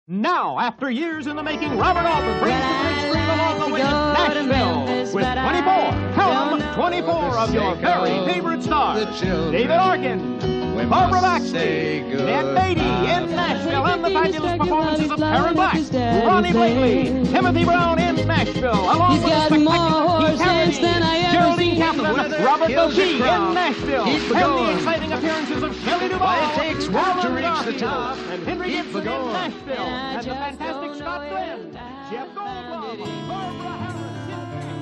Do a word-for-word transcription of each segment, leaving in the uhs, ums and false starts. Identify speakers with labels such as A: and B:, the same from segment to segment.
A: Now, after years in the making, Robert Altman brings the big screen along the way to Nashville with twenty-four, count them, twenty-four of your very favorite stars. David Arkin, Barbara Baxter, Ned Beatty in Nashville, and the fabulous performances of Karen Black, Ronnie Blakely, Timothy Brown in Nashville, along with the spectacular Keith Carradine, Geraldine Kaplan, Robert Bouquet in Nashville, and the exciting appearances of Shelley Duvall,
B: it takes one to reach the top.
A: and Henry Gibson in Nashville, and the fantastic Scott Glenn, Jeff Goldblum, Barbara Harris in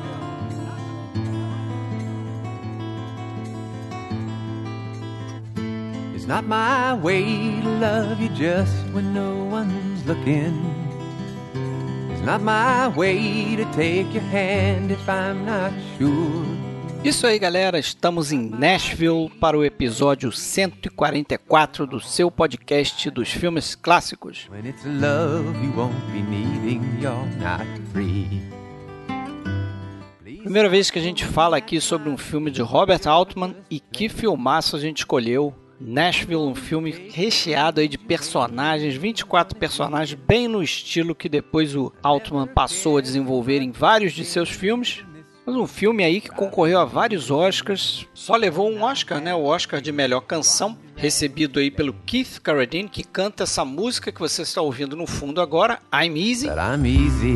A: Nashville.
C: It's not my way to love you just when no one's looking. It's not my way to take your hand if I'm not sure.
D: Isso aí, galera, estamos em Nashville para o episódio cento e quarenta e quatro do seu podcast dos filmes clássicos.
C: When it's love you won't be needing, you're not free.
D: Primeira vez que a gente fala aqui sobre um filme de Robert Altman, e que filmaço a gente escolheu. Nashville, um filme recheado aí de personagens, vinte e quatro personagens, bem no estilo que depois o Altman passou a desenvolver em vários de seus filmes. Mas um filme aí que concorreu a vários Oscars, só levou um Oscar, né? O Oscar de melhor canção, recebido aí pelo Keith Carradine, que canta essa música que você está ouvindo no fundo agora, I'm Easy.
C: But I'm easy,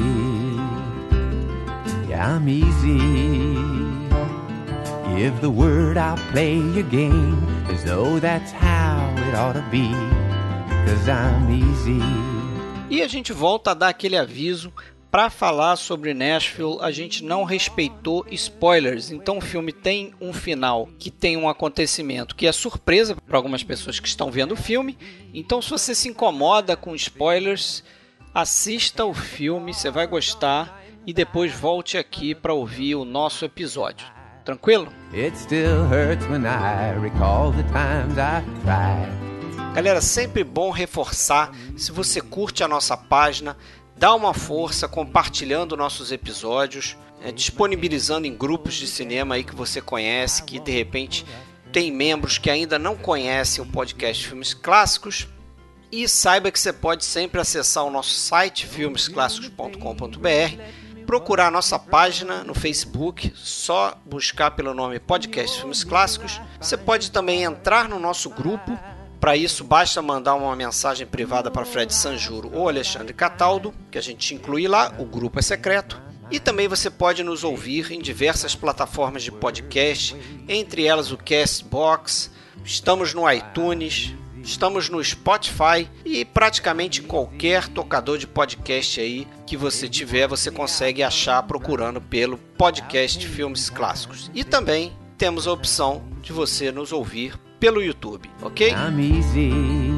C: yeah I'm easy. Give the word, I'll play your game, as though that's how it ought to be, because I'm easy.
D: E a gente volta a dar aquele aviso. Para falar sobre Nashville, a gente não respeitou spoilers, então o filme tem um final que tem um acontecimento que é surpresa para algumas pessoas que estão vendo o filme. Então, se você se incomoda com spoilers, assista o filme, você vai gostar, e depois volte aqui para ouvir o nosso episódio. Tranquilo?
C: It still hurts when I recall the times I've tried.
D: Galera, sempre bom reforçar, se você curte a nossa página, dá uma força compartilhando nossos episódios, é, disponibilizando em grupos de cinema aí que você conhece, que de repente tem membros que ainda não conhecem o podcast Filmes Clássicos. E saiba que você pode sempre acessar o nosso site filmes clássicos ponto com ponto b r, procurar a nossa página no Facebook, só buscar pelo nome Podcast Filmes Clássicos. Você pode também entrar no nosso grupo. Para isso, basta mandar uma mensagem privada para Fred Sanjuro ou Alexandre Cataldo, que a gente inclui lá, o grupo é secreto. E também você pode nos ouvir em diversas plataformas de podcast, entre elas o Castbox, estamos no iTunes, estamos no Spotify e praticamente qualquer tocador de podcast aí que você tiver, você consegue achar procurando pelo podcast Filmes Clássicos. E também temos a opção de você nos ouvir pelo YouTube, ok?
C: I'm easy.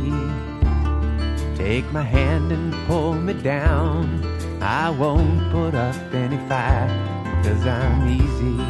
C: Take my hand and pull me down. I won't put up any fight, cause I'm easy.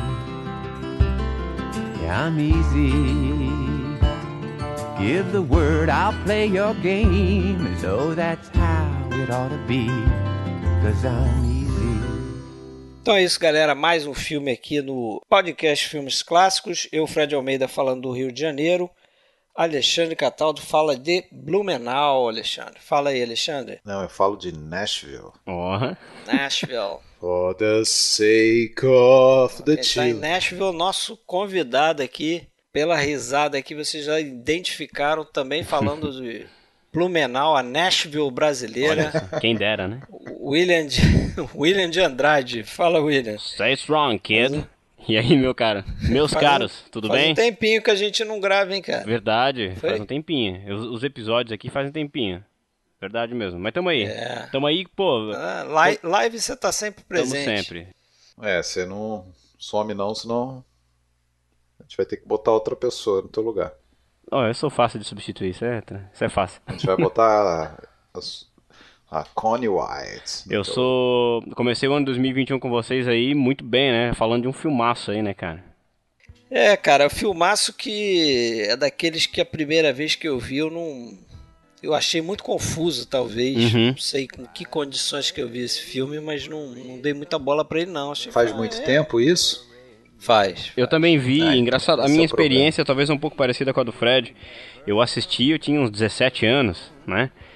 C: Yeah, I'm easy. Give the word, I'll play your game, as though that's how it ought to be, cause I'm easy.
D: Então é isso, galera, mais um filme aqui no podcast Filmes Clássicos. Eu, Fred Almeida, falando do Rio de Janeiro. Alexandre Cataldo fala de Blumenau, Alexandre. Fala aí, Alexandre.
E: Não, eu falo de Nashville.
F: Uhum.
D: Nashville.
E: For the sake of the
D: Quem está em
E: children.
D: Nashville, nosso convidado aqui, pela risada aqui, vocês já identificaram também falando de Blumenau, a Nashville brasileira.
F: Quem dera, né?
D: William de, William de Andrade. Fala, William.
F: Stay strong, kid. E aí, meu cara? Meus
D: Faz
F: caros,
D: um,
F: tudo
D: faz
F: bem?
D: Faz um tempinho que a gente não grava, hein, cara?
F: Verdade,
D: Foi?
F: faz um tempinho. Os, os episódios aqui fazem um tempinho. Verdade mesmo. Mas tamo aí.
D: É.
F: Tamo aí, pô.
D: Ah, live, live você tá sempre
F: Tamo
D: presente.
F: sempre.
E: É, você não some não, senão a gente vai ter que botar outra pessoa no teu lugar.
F: Ó, eu sou fácil de substituir, isso é, isso é fácil.
E: A gente vai botar a, a Connie White. no
F: Eu
E: teu
F: sou... Comecei o ano dois mil e vinte e um com vocês aí muito bem, né? Falando de um filmaço aí, né, cara?
D: É, cara, o filmaço que é daqueles que a primeira vez que eu vi eu não... Eu achei muito confuso, talvez.
F: Uhum.
D: Não sei com que condições que eu vi esse filme, mas não, não dei muita bola pra ele, não. Achei
E: Faz
D: que-
E: muito
D: é,
E: tempo isso?
D: Faz.
F: Eu também vi,
E: Ah,
F: engraçado, a
E: esse
F: minha
E: é o problema.
F: experiência talvez é um pouco parecida com a do Fred. Eu assisti, eu tinha uns dezessete anos, né?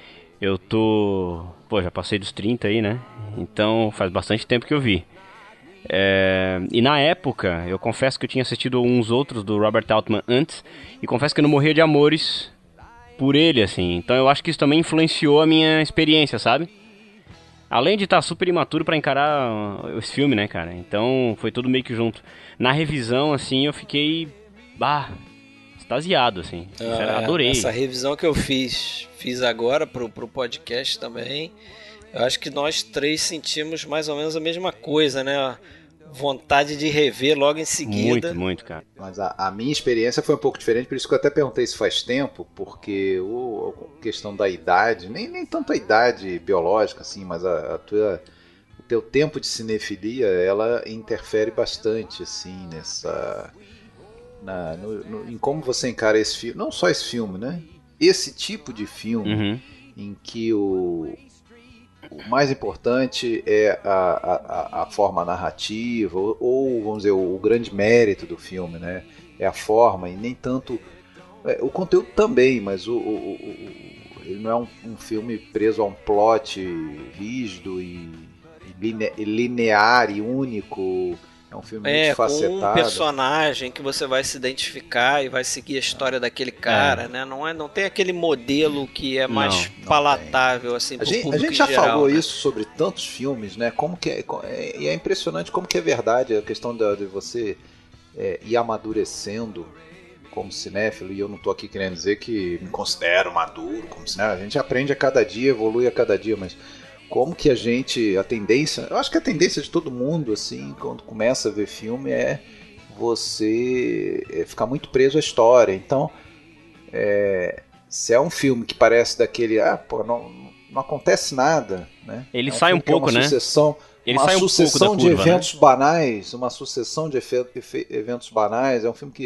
F: Eu tô... Pô, já passei dos trinta aí, né? Então faz bastante tempo que eu vi. É... E na época, eu confesso que eu tinha assistido uns outros do Robert Altman antes. E confesso que eu não morria de amores por ele, assim. Então eu acho que isso também influenciou a minha experiência, sabe? Além de estar super imaturo pra encarar esse filme, né, cara? Então foi tudo meio que junto. Na revisão, assim, eu fiquei... Bah... extasiado, assim.
D: Ah,
F: Adorei.
D: Essa revisão que eu fiz, fiz agora pro, pro podcast também, eu acho que nós três sentimos mais ou menos a mesma coisa, né? Vontade de rever logo em seguida.
F: Muito, muito, cara.
E: Mas a, a minha experiência foi um pouco diferente, por isso que eu até perguntei se faz tempo, porque o, a questão da idade, nem, nem tanto a idade biológica, assim, mas a, a tua, o teu tempo de cinefilia, ela interfere bastante, assim, nessa... Na, no, no, em como você encara esse filme, não só esse filme, né? Esse tipo de filme
F: uhum.
E: em que o, o mais importante é a, a, a forma narrativa, ou, ou vamos dizer, o, o grande mérito do filme, né? É a forma e nem tanto... É, o conteúdo também, mas o, o, o, ele não é um, um filme preso a um plot rígido e, e, line, e linear e único... É um filme
D: é,
E: multifacetado.
D: Com um personagem que você vai se identificar e vai seguir a história daquele cara,
F: é.
D: né? Não, é, não tem aquele modelo que é mais não, palatável, não assim, pro
E: a gente,
D: público
E: a gente já
D: geral,
E: falou
D: né?
E: isso sobre tantos filmes, né? Como que é, e é impressionante como que é verdade a questão de, de você é, ir amadurecendo como cinéfilo, e eu não estou aqui querendo dizer que me considero maduro como cinéfilo. A gente aprende a cada dia, evolui a cada dia, mas... Como que a gente, a tendência, eu acho que a tendência de todo mundo, assim, quando começa a ver filme, é você ficar muito preso à história. Então, é, se é um filme que parece daquele, ah, pô, não, não acontece nada, né?
F: Ele
E: é um
F: sai um pouco,
E: é uma
F: né?
E: Sucessão,
F: Ele
E: uma
F: sai um
E: sucessão
F: pouco da
E: de
F: curva,
E: eventos
F: né?
E: banais, uma sucessão de efe, efe, eventos banais. É um filme que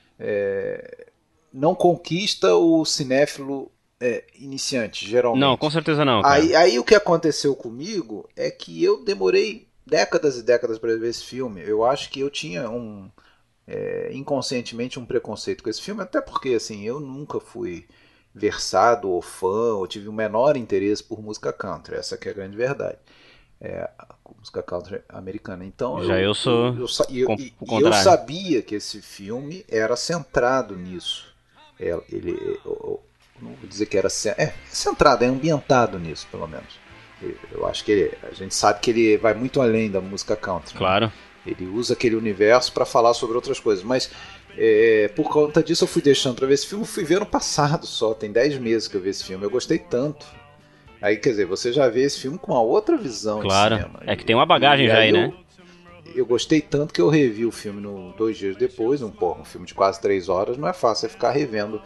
E: é, não conquista o cinéfilo É, iniciante, geralmente.
F: Não, com certeza não, cara.
E: Aí, aí o que aconteceu comigo é que eu demorei décadas e décadas para ver esse filme. Eu acho que eu tinha um é, inconscientemente um preconceito com esse filme, até porque assim, eu nunca fui versado ou fã, ou tive o menor interesse por música country. Essa que é a grande verdade. É, a música country americana. Então,
F: Já eu, eu sou
E: eu, eu, eu,
F: o
E: e eu sabia que esse filme era centrado nisso. É, ele... Eu, não vou dizer que era é, centrado, é ambientado nisso, pelo menos. Eu acho que ele, a gente sabe que ele vai muito além da música country.
F: Claro.
E: Né? Ele usa aquele universo para falar sobre outras coisas. Mas é, por conta disso eu fui deixando para ver esse filme. Fui ver no passado só, tem dez meses que eu vi esse filme. Eu gostei tanto. Aí, quer dizer, você já vê esse filme com uma outra visão.
F: Claro.
E: De cinema.
F: É que tem uma bagagem e, já aí,
E: aí
F: né?
E: Eu, eu gostei tanto que eu revi o filme no, dois dias depois. Um, porra, um filme de quase três horas. Não é fácil é ficar revendo.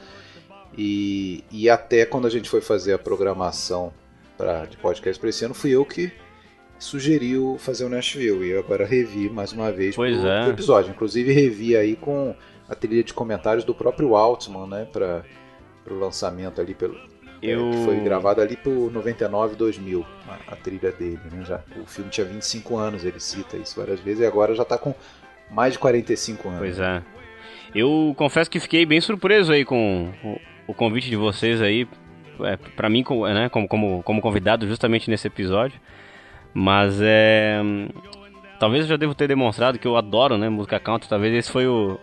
E: E, e até quando a gente foi fazer a programação pra, de podcast para esse ano, fui eu que sugeriu fazer o Nashville. E eu agora revi mais uma vez
F: pois
E: pro,
F: é.
E: pro episódio. Inclusive revi aí com a trilha de comentários do próprio Altman, né? Para o lançamento ali, pelo,
F: eu...
E: é, que foi gravado ali por noventa e nove, dois mil, a, a trilha dele. Né? Já, o filme tinha vinte e cinco anos, ele cita isso várias vezes, e agora já está com mais de quarenta e cinco anos.
F: Pois é. Eu confesso que fiquei bem surpreso aí com o, o convite de vocês aí, é, para mim, né, como, como, como convidado justamente nesse episódio. Mas é... talvez eu já devo ter demonstrado que eu adoro, né, música country. Talvez esse foi o...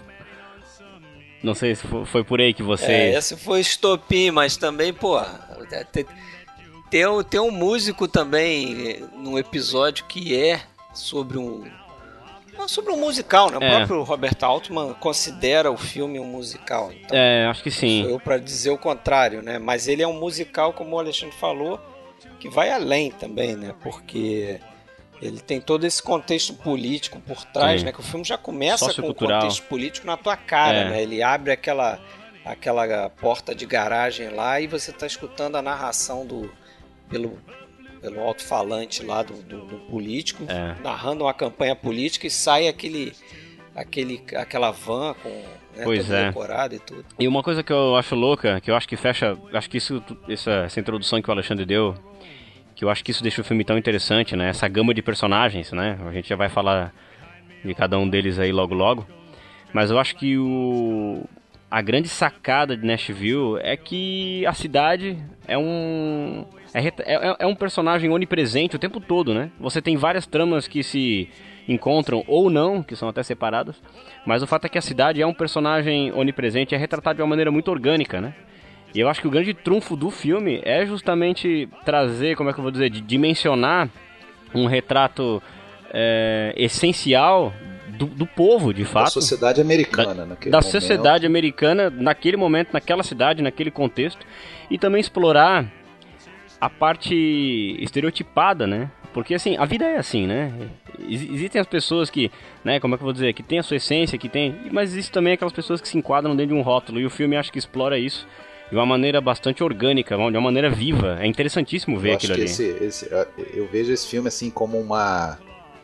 F: Não sei se foi por aí que você...
D: É, esse foi estopim, mas também, pô... Tem, tem, um, tem um músico também no episódio que é sobre um... sobre um musical, né? O
F: é.
D: próprio Robert Altman considera o filme um musical. Então,
F: é, acho que sim.
D: Sou eu para dizer o contrário, né? Mas ele é um musical, como o Alexandre falou, que vai além também, né? Porque ele tem todo esse contexto político por trás, sim, né? Que o filme já começa com o contexto político na tua cara, é. né? Ele abre aquela, aquela porta de garagem lá e você tá escutando a narração do... pelo... pelo alto-falante lá do, do, do político, é. narrando uma campanha política, e sai aquele, aquele, aquela van com, né,
F: pois
D: toda
F: é.
D: decorada e tudo.
F: E uma coisa que eu acho louca, que eu acho que fecha, acho que isso, essa, essa introdução que o Alexandre deu, que eu acho que isso deixa o filme tão interessante, né? Essa gama de personagens, né? A gente já vai falar de cada um deles aí logo logo, mas eu acho que o a grande sacada de Nashville é que a cidade é um é, é, é um personagem onipresente o tempo todo, né? Você tem várias tramas que se encontram ou não, que são até separadas, mas o fato é que a cidade é um personagem onipresente, é retratado de uma maneira muito orgânica, né? E eu acho que o grande trunfo do filme é justamente trazer, como é que eu vou dizer, de dimensionar um retrato é, essencial do, do povo, de fato.
E: Da sociedade americana,
F: da,
E: naquele
F: Da
E: momento.
F: sociedade americana, naquele momento, naquela cidade, naquele contexto. E também explorar a parte estereotipada, né? Porque, assim, a vida é assim, né? Existem as pessoas que, né, como é que eu vou dizer, que tem a sua essência, que tem... Mas existem também aquelas pessoas que se enquadram dentro de um rótulo. E o filme, acho que explora isso de uma maneira bastante orgânica, de uma maneira viva. É interessantíssimo ver
E: eu
F: aquilo
E: acho
F: ali.
E: que esse, esse, eu vejo esse filme assim como uma...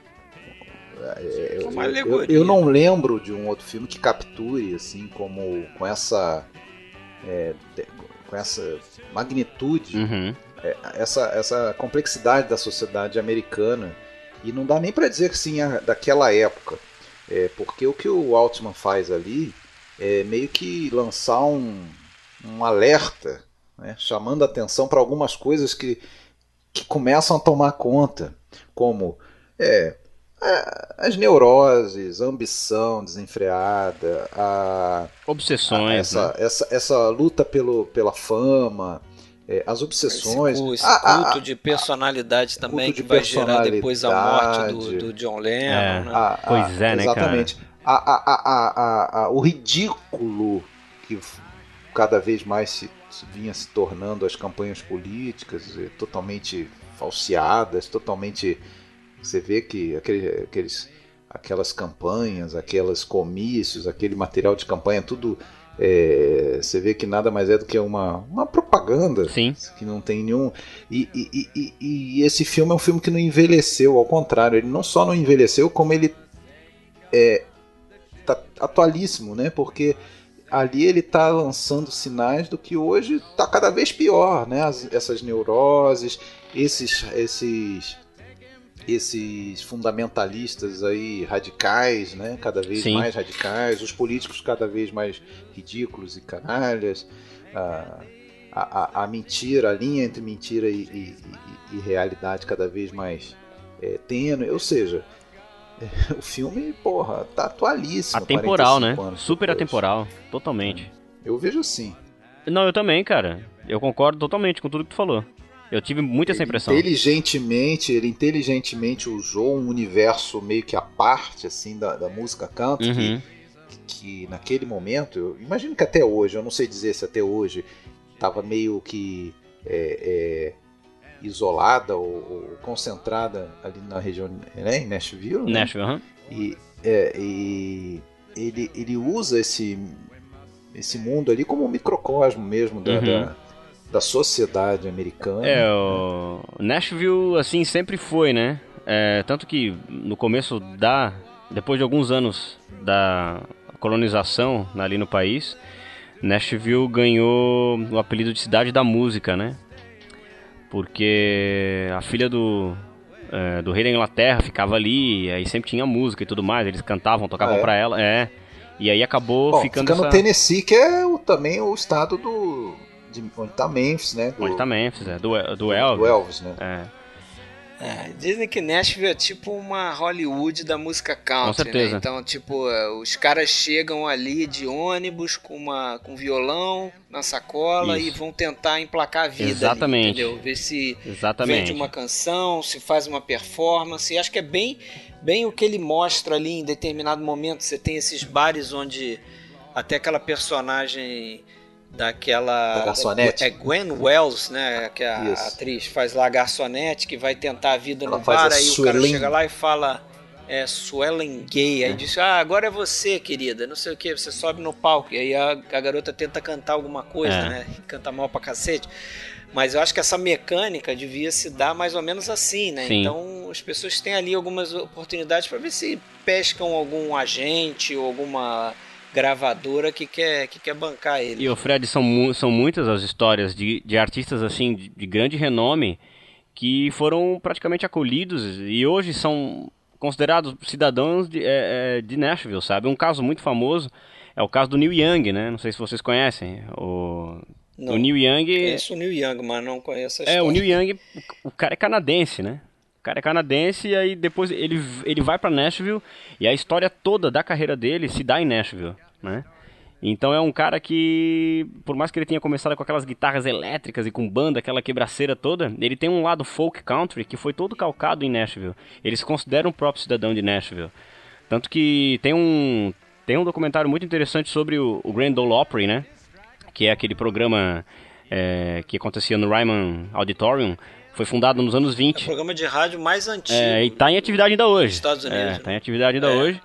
E: Eu,
D: uma
E: eu, eu não lembro de um outro filme que capture assim como com essa é, com essa magnitude,
F: uhum.
E: é, essa, essa complexidade da sociedade americana. E não dá nem para dizer que sim, a, daquela época, é, porque o que o Altman faz ali é meio que lançar um um alerta, né, chamando a atenção para algumas coisas que, que começam a tomar conta, como é, as neuroses, a ambição desenfreada, a,
F: obsessões,
E: a, essa,
F: né?
E: essa, essa luta pelo, pela fama, é, as obsessões.
D: Esse, esse
E: a,
D: culto
E: a,
D: de personalidade
E: a,
D: também,
E: culto
D: que
E: de
D: vai gerar depois a morte do, do John Lennon.
F: É.
D: Né?
E: A, a,
F: pois é, né,
E: exatamente.
F: cara?
E: A, a, a, a, a, o ridículo que cada vez mais se, se vinha se tornando as campanhas políticas, totalmente falseadas, totalmente... Você vê que aquele, aqueles, aquelas campanhas, aqueles comícios, aquele material de campanha, tudo... É, você vê que nada mais é do que uma, uma propaganda.
F: Sim.
E: Que não tem nenhum... E, e, e, e esse filme é um filme que não envelheceu, ao contrário, ele não só não envelheceu, como ele é tá atualíssimo, né? Porque ali ele está lançando sinais do que hoje está cada vez pior, né? As, essas neuroses, esses, esses, esses fundamentalistas aí radicais, né? Cada vez
F: Sim.
E: mais radicais, os políticos cada vez mais ridículos e canalhas, a, a, a mentira, a linha entre mentira e, e, e, e realidade cada vez mais é, tênue, ou seja... O filme, porra, tá atualíssimo.
F: Atemporal, né? Super
E: depois.
F: atemporal, totalmente.
E: Eu vejo assim.
F: Não, eu também, cara. Eu concordo totalmente com tudo que tu falou. Eu tive muito essa
E: Ele
F: impressão.
E: Inteligentemente, ele inteligentemente usou um universo meio que à parte, assim, da, da música country,
F: Uhum.
E: que, que naquele momento, eu imagino que até hoje, eu não sei dizer se até hoje, tava meio que... É, é, isolada ou, ou concentrada ali na região, né, em Nashville, né?
F: Nashville, uhum.
E: e, é, e ele, ele usa esse, esse mundo ali como um microcosmo mesmo da,
F: uhum.
E: da, da sociedade americana.
F: É, o Nashville, assim, sempre foi, né? É, tanto que no começo da... Depois de alguns anos da colonização ali no país, Nashville ganhou o apelido de Cidade da Música, né? Porque a filha do, é, do rei da Inglaterra ficava ali, aí sempre tinha música e tudo mais, eles cantavam, tocavam
E: ah, é?
F: pra ela, é. E aí acabou
E: Bom,
F: ficando
E: fica no
F: essa...
E: Tennessee, que é o, também o estado do... De, onde tá Memphis, né? Do,
F: onde tá Memphis, é, do, do,
E: do
F: Elvis.
E: Do Elvis, né?
F: É.
D: É, dizem que Nashville é tipo uma Hollywood da música country,
F: Com certeza.
D: né? Então, tipo, os caras chegam ali de ônibus com, uma, com violão na sacola
F: Isso.
D: e vão tentar emplacar a vida.
F: Exatamente.
D: Ali, entendeu? Ver se
F: Exatamente.
D: vende uma canção, se faz uma performance. Acho que é bem, bem o que ele mostra ali em determinado momento. Você tem esses bares onde até aquela personagem... daquela...
E: Da garçonete.
D: É Gwen Wells, né? Que a
E: Isso.
D: atriz faz lá a garçonete, que vai tentar a vida
E: Ela
D: no
E: faz
D: bar,
E: a
D: aí o cara
E: Suelen.
D: chega lá e fala é, Suelen Gay, aí diz, ah, agora é você, querida, não sei o que, você sobe no palco, e aí a, a garota tenta cantar alguma coisa,
F: É.
D: né? Canta mal pra cacete. Mas eu acho que essa mecânica devia se dar mais ou menos assim, né?
F: Sim.
D: Então as pessoas têm ali algumas oportunidades para ver se pescam algum agente ou alguma gravadora que quer, que quer bancar ele.
F: E o Fred, são, mu- são muitas as histórias de, de artistas assim de, de grande renome que foram praticamente acolhidos e hoje são considerados cidadãos de, é, é, de Nashville, sabe? Um caso muito famoso É o caso do Neil Young, né? Não sei se vocês conhecem. O,
D: não,
F: o Neil Young...
D: Conheço o Neil Young, mas não conheço a história.
F: É, o Neil Young, o, o cara é canadense, né? O cara é canadense e aí depois ele, ele vai pra Nashville e a história toda da carreira dele se dá em Nashville, né? Então é um cara que, por mais que ele tenha começado com aquelas guitarras elétricas e com banda, aquela quebraceira toda, ele tem um lado folk country que foi todo calcado em Nashville. Ele se considera um próprio cidadão de Nashville. Tanto que tem um, tem um documentário muito interessante sobre o, o Grand Ole Opry, né? Que é aquele programa é, que acontecia no Ryman Auditorium. Foi fundado nos anos vinte.
D: É o programa de rádio mais antigo.
F: É, e está em atividade ainda hoje.
D: Nos Estados Unidos.
F: É, está em atividade ainda
D: é.
F: hoje.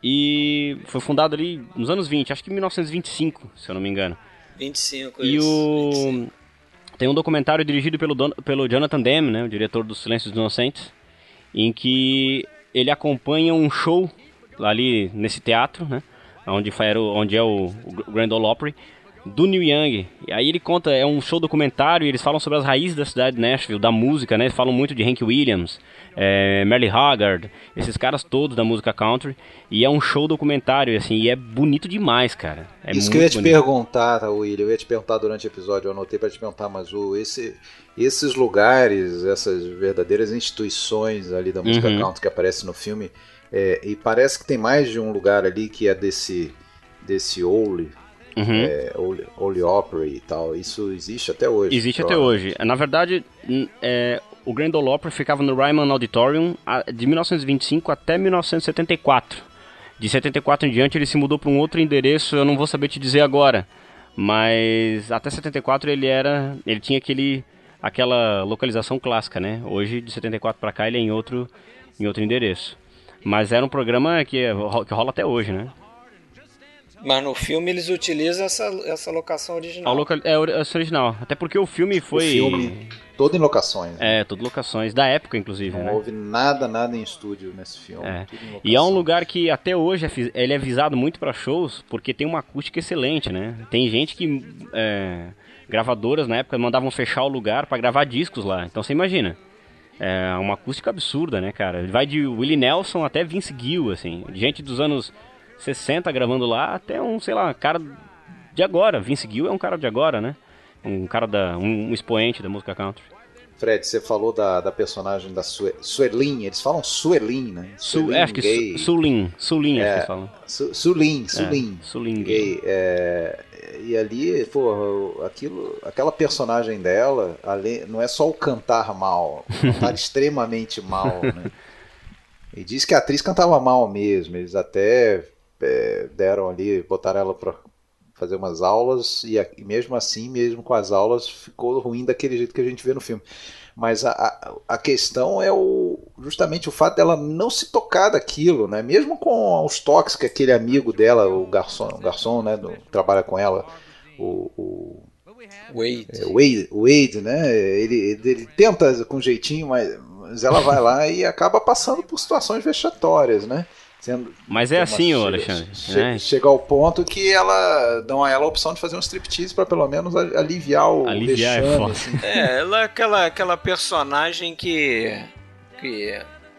F: E foi fundado ali nos anos vinte, acho que em mil novecentos e vinte e cinco, se eu não me engano.
D: vinte e cinco,
F: e
D: isso.
F: o...
D: vinte e cinco.
F: Tem um documentário dirigido pelo, Don... pelo Jonathan Demme, né, o diretor do Silêncio dos Inocentes, em que ele acompanha um show ali nesse teatro, né, onde, foi, onde é o, o Grand Ole Opry, do Neil Young. E aí ele conta, é um show documentário e eles falam sobre as raízes da cidade de Nashville, da música, né? Eles falam muito de Hank Williams, é, Merle Haggard, esses caras todos da música country. E é um show documentário, assim, e é bonito demais, cara. É
E: Isso
F: muito
E: que eu ia te
F: bonito.
E: perguntar, tá, William, eu ia te perguntar durante o episódio, eu anotei para te perguntar, mas o, esse, esses lugares, essas verdadeiras instituições ali da música
F: Uhum.
E: country que aparece no filme, é, e parece que tem mais de um lugar ali que é desse, desse Ole,
F: Uhum.
E: é, Ole, Ole Opry e tal, isso existe até hoje.
F: Existe até hoje. Na verdade, n- é, o Grand Ole Opry ficava no Ryman Auditorium a- de mil novecentos e vinte e cinco até mil novecentos e setenta e quatro. De setenta e quatro em diante ele se mudou para um outro endereço, eu não vou saber te dizer agora. Mas até setenta e quatro ele era, ele tinha aquele, aquela localização clássica, né? Hoje de setenta e quatro para cá ele é em outro, em outro endereço. Mas era um programa que, que rola até hoje, né?
D: Mas no filme eles utilizam essa, essa locação
F: A
D: original.
F: loca, é ori- essa original. Até porque o filme foi...
E: O filme, todo em locações. né?
F: É, tudo locações, da época inclusive,
E: Não
F: né?
E: houve nada, nada em estúdio nesse filme.
F: É.
E: tudo em locação.
F: E é um lugar que até hoje é, fi- ele é visado muito para shows porque tem uma acústica excelente, né? Tem gente que... É, gravadoras na época mandavam fechar o lugar para gravar discos lá. Então você imagina. É uma acústica absurda, né, cara? Vai de Willie Nelson até Vince Gill, assim. Gente dos anos sessenta gravando lá até um, sei lá, cara de agora. Vince Gill é um cara de agora, né? Um cara da... um, um expoente da música country.
E: Fred, você falou da, da personagem da Sue, Suelin, eles falam Suelin, né?
F: Su,
E: Suelin
F: é, acho que
E: gay.
F: Su, Sulin. Sulin, acho que
E: É,
F: eles falam.
E: Su, Sulin, Sulin.
F: É, Sulin gay.
E: gay. É, e ali, pô, aquilo, aquela personagem dela, além, não é só o cantar mal, o cantar extremamente mal, né? E diz que a atriz cantava mal mesmo, eles até é, deram ali, botaram ela pra fazer umas aulas e, a, e mesmo assim, mesmo com as aulas, ficou ruim daquele jeito que a gente vê no filme. Mas a, a, a questão é o, justamente o fato dela não se tocar daquilo, né? Mesmo com os toques que aquele amigo dela, o garçom, o garçom né, do, que trabalha com ela, o, o
D: Wade.
E: é, Wade, Wade, né? Ele, ele, ele tenta com jeitinho, mas, mas ela vai lá e acaba passando por situações vexatórias, né? Sendo,
F: Mas é assim, ô
E: chega,
F: Alexandre.
E: che-
F: né?
E: Chega ao ponto que ela dão a ela a opção de fazer um striptease para pelo menos a- aliviar o
F: Aliviar é
E: vexame,
F: foda.
E: assim.
D: É, ela é aquela, aquela personagem que, que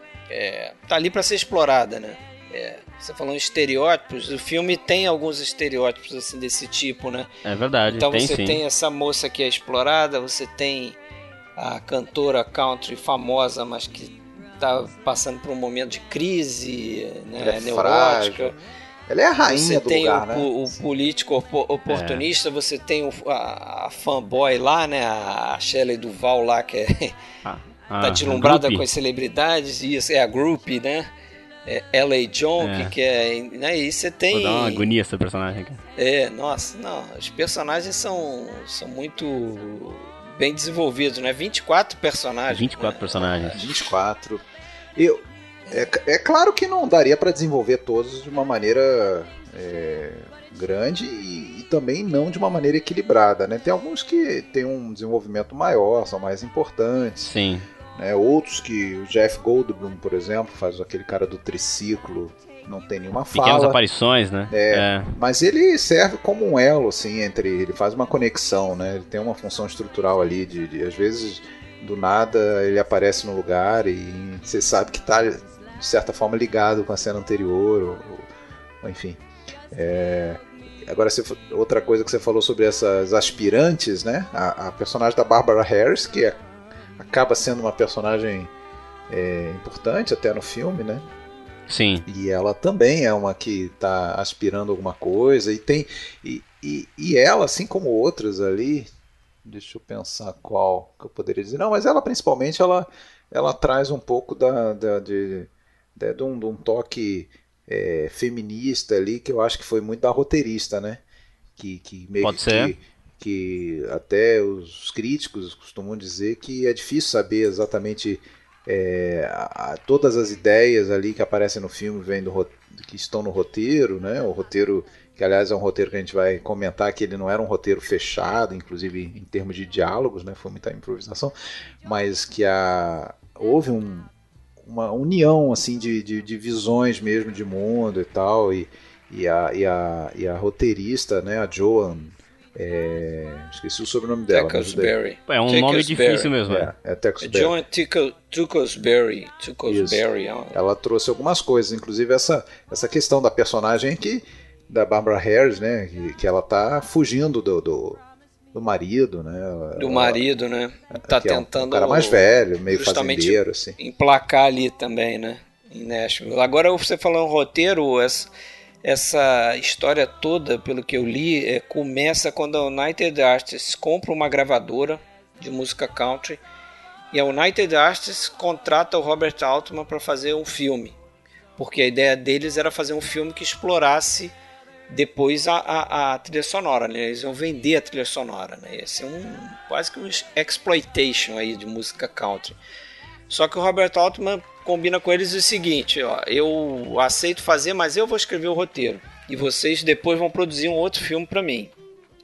D: é, tá ali pra ser explorada, né? É, você falando em estereótipos, o filme tem alguns estereótipos assim, desse tipo, né?
F: É verdade,
D: Então
F: tem
D: você
F: sim.
D: tem essa moça que é explorada, você tem a cantora country famosa, mas que tá passando por um momento de crise, né,
E: Ela é
D: neurótica.
E: frágil. Ela é a rainha
D: Você
E: do
D: tem
E: lugar,
D: o,
E: né?
D: o- o político opo- oportunista, você tem o, a, a fanboy lá, né? A Shelley Duval lá, que é,
F: Ah,
D: tá
F: ah,
D: deslumbrada
F: groupie.
D: com as celebridades, e isso é a groupie, né? É L A John,
F: É.
D: que, que é. Né? E você tem.
F: Vou dar uma agonia essa personagem aqui.
D: É, nossa, não, os personagens são, são muito bem desenvolvidos, né? vinte e quatro personagens.
F: vinte e quatro
D: né?
F: personagens.
E: vinte e quatro. Eu, é, é claro que não daria para desenvolver todos de uma maneira é, grande e, e também não de uma maneira equilibrada, né? Tem alguns que têm um desenvolvimento maior, são mais importantes.
F: Sim.
E: Né? Outros que o Jeff Goldblum, por exemplo, faz aquele cara do triciclo, não tem nenhuma
F: Pequenas
E: fala.
F: aparições, né?
E: É, mas ele serve como um elo, assim, entre... Ele faz uma conexão, né? Ele tem uma função estrutural ali de, de às vezes, do nada, ele aparece no lugar e você sabe que está, de certa forma, ligado com a cena anterior, ou, ou enfim. É, agora, você, outra coisa que você falou sobre essas aspirantes, né? A, a personagem da Barbara Harris, que é, acaba sendo uma personagem é, importante até no filme, né?
F: Sim.
E: E ela também é uma que está aspirando alguma coisa. E tem e, e, e ela, assim como outras ali, deixa eu pensar qual que eu poderia dizer. Não, mas ela principalmente ela, ela traz um pouco da, da, de, de, de, um, de um toque é, feminista ali, que eu acho que foi muito da roteirista, né? Que, que meio
F: Pode
E: que,
F: ser.
E: que até os críticos costumam dizer que é difícil saber exatamente é, a, a, todas as ideias ali que aparecem no filme vêm do, que estão no roteiro, né? O roteiro, que aliás é um roteiro que a gente vai comentar, que ele não era um roteiro fechado, inclusive em termos de diálogos, né? Foi muita improvisação, mas que a, houve um, uma união assim, de, de, de visões mesmo de mundo e tal, e, e, a, e, a, e a roteirista, né? A Joan, é, esqueci o sobrenome dela.
D: Tewksbury.
F: É um nome difícil mesmo.
E: É, é Tewksbury.
D: Joan Tewksbury. Tewksbury.
E: Ela trouxe algumas coisas, inclusive essa, essa questão da personagem que da Barbara Harris, né, que, que ela tá fugindo do, do, do marido, né? Ela,
D: do marido, né? Tá tentando.
E: É um, um cara mais velho, meio fazendeiro, assim.
D: Emplacar ali também, né? Em Nashville. Agora você falando roteiro, essa, essa história toda, pelo que eu li, é, começa quando a United Artists compra uma gravadora de música country e a United Artists contrata o Robert Altman para fazer um filme, porque a ideia deles era fazer um filme que explorasse depois a, a, a trilha sonora, né? Eles iam vender a trilha sonora, né? Ia ser um, quase que um exploitation aí de música country. Só que o Robert Altman combina com eles o seguinte, ó, eu aceito fazer, mas eu vou escrever o roteiro e vocês depois vão produzir um outro filme para mim,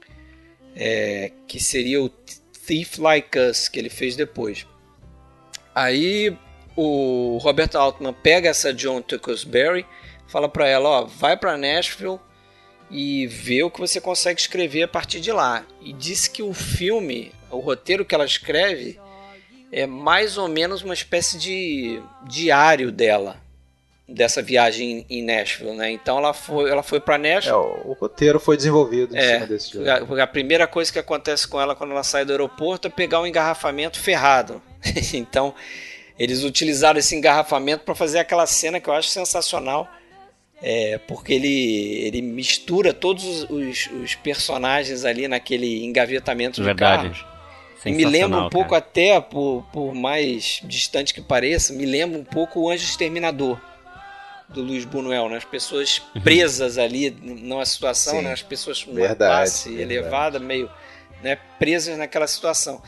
D: é, que seria o Thief Like Us, que ele fez depois. Aí o Robert Altman pega essa Joan Tewksbury, fala para ela, ó, vai para Nashville e vê o que você consegue escrever a partir de lá. E disse que o filme, o roteiro que ela escreve, é mais ou menos uma espécie de diário dela, dessa viagem em Nashville, né? Então ela foi, ela foi para Nashville.
E: É, o, o roteiro foi desenvolvido em
D: é,
E: cima desse jogo.
D: A, a primeira coisa que acontece com ela quando ela sai do aeroporto é pegar um engarrafamento ferrado. Então eles utilizaram esse engarrafamento para fazer aquela cena que eu acho sensacional. É, porque ele, ele mistura todos os, os, os personagens ali naquele engavetamento de
F: Verdade.
D: carros. E me lembra um pouco, cara, até, por, por mais distante que pareça, me lembra um pouco o Anjo Exterminador do Luiz Buñuel, né? As pessoas presas ali numa situação,
E: Sim,
D: né? As pessoas com uma
E: verdade,
D: classe
E: verdade.
D: elevada, meio, né? Presas naquela situação.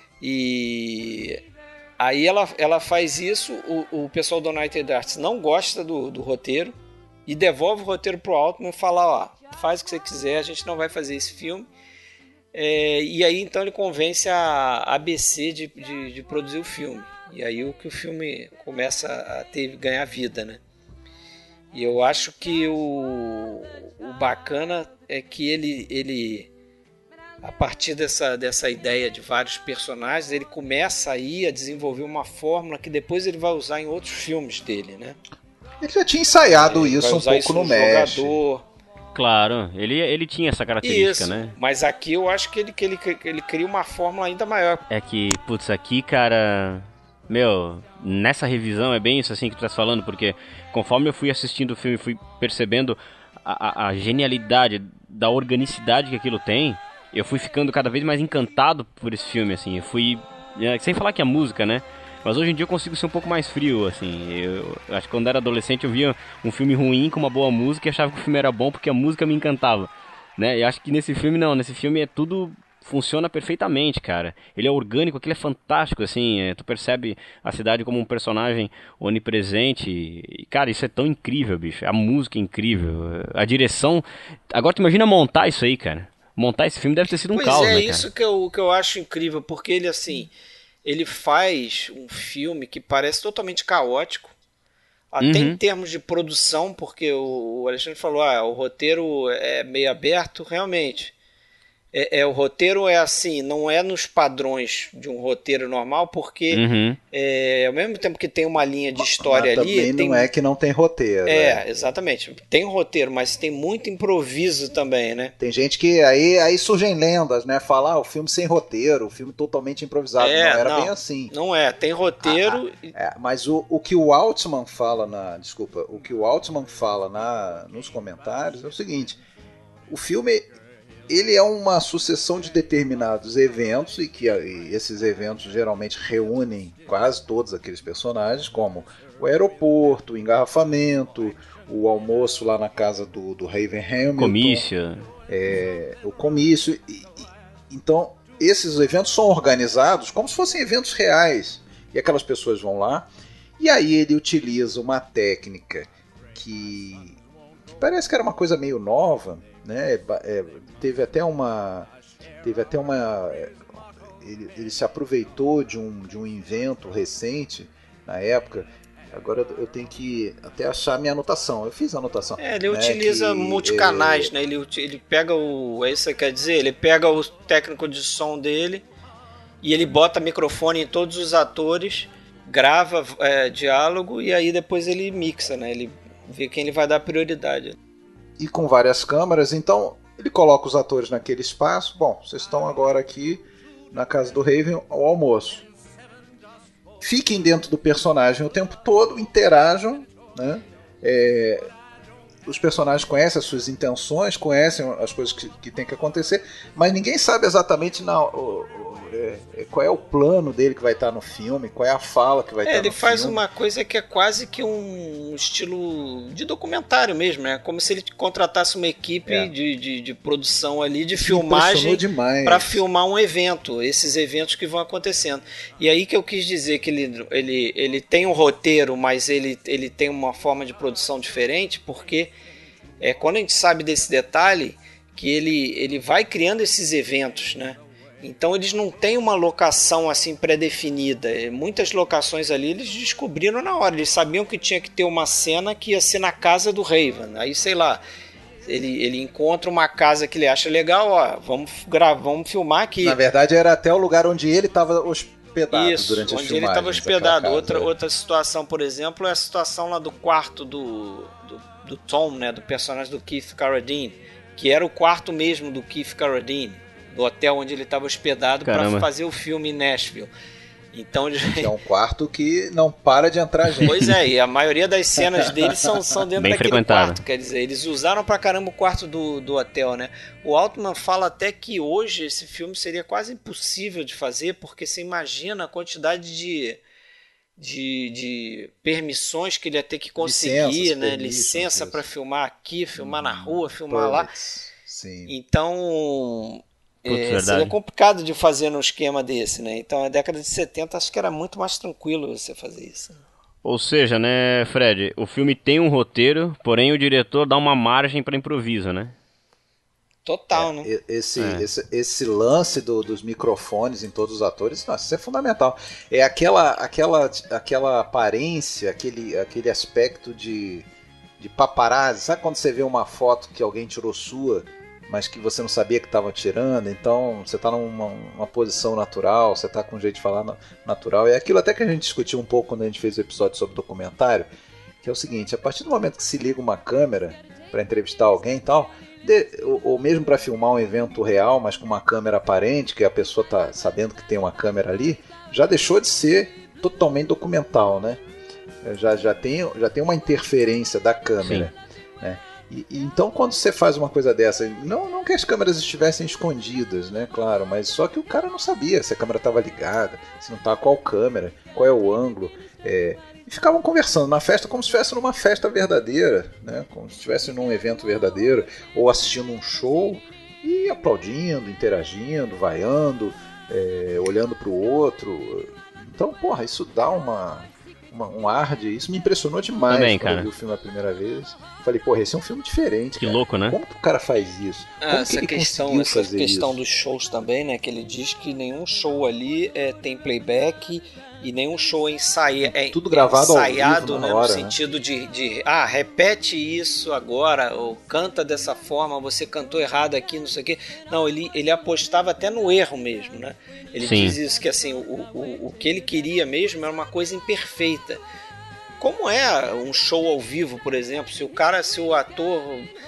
D: E aí ela, ela faz isso, o, o pessoal do United Arts não gosta do, do roteiro e devolve o roteiro pro Altman e fala, ó, faz o que você quiser, a gente não vai fazer esse filme. É, e aí então ele convence a A B C de, de, de produzir o filme. E aí o que o filme começa a ter, ganhar vida, né? E eu acho que o, o bacana é que ele, ele a partir dessa, dessa ideia de vários personagens, ele começa aí a desenvolver uma fórmula que depois ele vai usar em outros filmes dele, né?
E: Ele já tinha ensaiado
D: ele
E: isso um pouco
D: isso
E: no
D: no
E: Mesh.
D: Jogador.
F: Claro, ele, ele tinha essa característica,
D: Isso,
F: né?
D: mas aqui eu acho que ele, que ele, que ele cria uma fórmula ainda maior.
F: É que, putz, aqui, cara... Meu, nessa revisão é bem isso assim que tu tá falando, porque conforme eu fui assistindo o filme, fui percebendo a, a, a genialidade da organicidade que aquilo tem, eu fui ficando cada vez mais encantado por esse filme, assim. Eu fui... Sem falar que a música, né? Mas hoje em dia eu consigo ser um pouco mais frio, assim. Eu, eu acho que quando era adolescente eu via um filme ruim com uma boa música e achava que o filme era bom porque a música me encantava, né? E acho que nesse filme não, nesse filme é tudo... funciona perfeitamente, cara. Ele é orgânico, aquilo é fantástico, assim. É, tu percebe a cidade como um personagem onipresente. E, cara, isso é tão incrível, bicho. A música é incrível. A direção... Agora tu imagina montar isso aí, cara. Montar esse filme deve ter sido um
D: pois
F: caos,
D: é,
F: né, cara?
D: isso que eu, que eu acho incrível, porque ele, assim... Ele faz um filme que parece totalmente caótico, até
F: Uhum.
D: em termos de produção, porque o Alexandre falou, ah, o roteiro é meio aberto, realmente. É, é, o roteiro é assim, não é nos padrões de um roteiro normal, porque
F: Uhum.
D: é, ao mesmo tempo que tem uma linha de história
E: mas
D: ali...
E: também
D: tem...
E: não é que não tem roteiro.
D: É,
E: né?
D: exatamente. Tem um roteiro, mas tem muito improviso também, né?
E: Tem gente que aí, aí surgem lendas, né? Falar ah, o filme sem roteiro, o filme totalmente improvisado.
D: É,
E: não era
D: não,
E: bem assim.
D: Não é, tem roteiro...
E: Ah, ah, é, mas o, o que o Altman fala na... Desculpa, o que o Altman fala na, nos comentários é o seguinte... O filme... Ele é uma sucessão de determinados eventos e que e esses eventos geralmente reúnem quase todos aqueles personagens, como o aeroporto, o engarrafamento, o almoço lá na casa do, do Raven Hamilton,
F: Comício.
E: É, o comício. E, e, então, esses eventos são organizados como se fossem eventos reais. E aquelas pessoas vão lá, e aí ele utiliza uma técnica que, que parece que era uma coisa meio nova, né? É, teve até uma teve até uma ele, ele se aproveitou de um, de um invento recente na época. Agora eu tenho que até achar a minha anotação. Eu fiz a anotação.
D: É, ele
E: né,
D: utiliza
E: que,
D: multicanais,
E: é...
D: né? Ele, ele pega o... É isso que quer dizer? Ele pega o técnico de som dele e ele bota microfone em todos os atores, grava é, diálogo e aí depois ele mixa, né? Ele vê quem ele vai dar prioridade.
E: E com várias câmeras, então ele coloca os atores naquele espaço. Bom, vocês estão agora aqui na casa do Raven ao almoço. Fiquem dentro do personagem o tempo todo, interajam, né? É, os personagens conhecem as suas intenções, conhecem as coisas que, que tem que acontecer, mas ninguém sabe exatamente na, o, o, é, qual é o plano dele que vai estar no filme, qual é a fala que vai
D: é,
E: estar no filme.
D: Ele faz uma coisa que é quase que um estilo de documentário mesmo, né? Como se ele contratasse uma equipe é. de, de, de produção ali, de
E: Isso
D: filmagem para
E: demais.
D: filmar um evento, esses eventos que vão acontecendo. E aí que eu quis dizer que ele, ele, ele tem um roteiro, mas ele, ele tem uma forma de produção diferente, porque é, quando a gente sabe desse detalhe, que ele, ele vai criando esses eventos, né? Então eles não têm uma locação assim pré-definida. Muitas locações ali eles descobriram na hora. Eles sabiam que tinha que ter uma cena que ia ser na casa do Raven. Aí, sei lá, ele, ele encontra uma casa que ele acha legal, ó, vamos gravar, vamos filmar aqui.
E: Na verdade era até o lugar onde ele estava hospedado. Isso, durante as
D: onde ele estava hospedado. Outra, outra situação, por exemplo, é a situação lá do quarto do, do, do Tom, né, do personagem do Keith Carradine, que era o quarto mesmo do Keith Carradine, do hotel onde ele estava hospedado para fazer o filme em Nashville. Então,
E: é um quarto que não para de entrar gente.
D: Pois é, e a maioria das cenas dele são, são dentro Bem daquele quarto. Quer dizer, eles usaram pra caramba o quarto do, do hotel, né? O Altman fala até que hoje esse filme seria quase impossível de fazer, porque você imagina a quantidade de, de, de permissões que ele ia ter que conseguir, Licenças, né? Licença para filmar aqui, filmar hum, na rua, filmar lá.
E: Sim.
D: Então...
F: Putz,
D: é, seria complicado de fazer num esquema desse, né? Então, na década de setenta, acho que era muito mais tranquilo você fazer isso.
F: Ou seja, né, Fred, o filme tem um roteiro, porém o diretor dá uma margem para improviso, né?
D: Total,
E: é,
D: né?
E: Esse,
F: é.
E: esse, esse lance do, dos microfones em todos os atores, nossa, isso é fundamental. É aquela, aquela, aquela aparência, aquele, aquele aspecto de, de paparazzi. Sabe quando você vê uma foto que alguém tirou sua, mas que você não sabia que estava tirando, então você está numa uma posição natural, você está com um jeito de falar natural. É aquilo até que a gente discutiu um pouco quando a gente fez o episódio sobre documentário, que é o seguinte: a partir do momento que se liga uma câmera para entrevistar alguém e tal, de, ou, ou mesmo para filmar um evento real, mas com uma câmera aparente, que a pessoa está sabendo que tem uma câmera ali, já deixou de ser totalmente documental, né? Já, já, tem, já tem uma interferência da câmera, Sim. né? E, e, então quando você faz uma coisa dessa, não, não que as câmeras estivessem escondidas, né, claro, mas só que o cara não sabia se a câmera estava ligada, se não estava, qual câmera, qual é o ângulo, é, e ficavam conversando na festa como se estivesse numa festa verdadeira, né, como se estivesse num evento verdadeiro, ou assistindo um show e aplaudindo, interagindo, vaiando, é, olhando para o outro. Então, porra, isso dá uma... Uma, um ar de... Isso me impressionou demais.
F: Também,
E: quando
F: cara.
E: eu vi o filme a primeira vez. Falei, porra, esse é um filme diferente,
F: Que
E: cara.
F: louco, né?
E: Como que o cara faz isso?
D: Ah,
E: Como
D: essa
E: que ele
D: questão,
E: conseguiu
D: essa
E: fazer
D: questão
E: isso?
D: dos shows também, né? Que ele diz que nenhum show ali é, tem playback E nenhum show é, ensaia, é
E: tudo gravado
D: ensaiado,
E: ao vivo,
D: né,
E: hora,
D: no sentido
E: né?
D: de, de, ah, repete isso agora, ou canta dessa forma, você cantou errado aqui, não sei o quê. Não, ele, ele apostava até no erro mesmo, né? Ele Sim. diz isso, que assim, o, o, o que ele queria mesmo era uma coisa imperfeita. Como é um show ao vivo, por exemplo, se o cara, se o ator...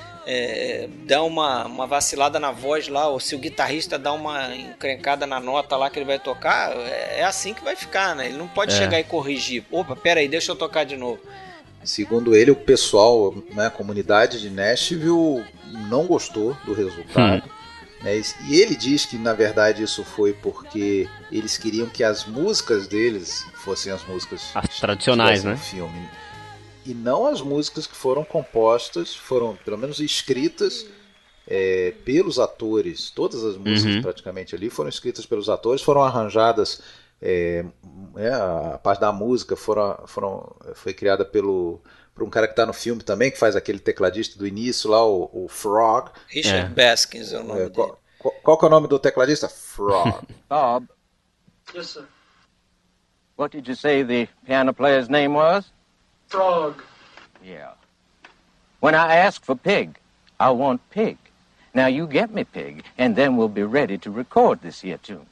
D: É, dá uma, uma vacilada na voz lá, ou se o guitarrista dá uma encrencada na nota lá que ele vai tocar, é, é assim que vai ficar, né? Ele não pode é. chegar e corrigir. Opa, pera aí, deixa eu tocar de novo.
E: Segundo ele, o pessoal, né, a comunidade de Nashville não gostou do resultado. Hum. Né? E ele diz que, na verdade, isso foi porque eles queriam que as músicas deles fossem as músicas
F: as tradicionais, né?
E: No filme. E não as músicas que foram compostas, foram pelo menos escritas é, pelos atores. Todas as músicas uhum. praticamente ali foram escritas pelos atores, foram arranjadas, é, é, a parte da música foram, foram, foi criada pelo, por um cara que está no filme também, que faz aquele tecladista do início lá, o, o Frog.
D: Richard é. Baskins é o nome é,
E: qual, qual, qual que é o nome do tecladista? Frog.
G: Bob.
H: Yes, sir.
G: What did you say the piano player's name was?
H: Frog.
G: Yeah. When I ask for pig, I want pig. Now you get me pig, and then we'll be ready to record this here tune.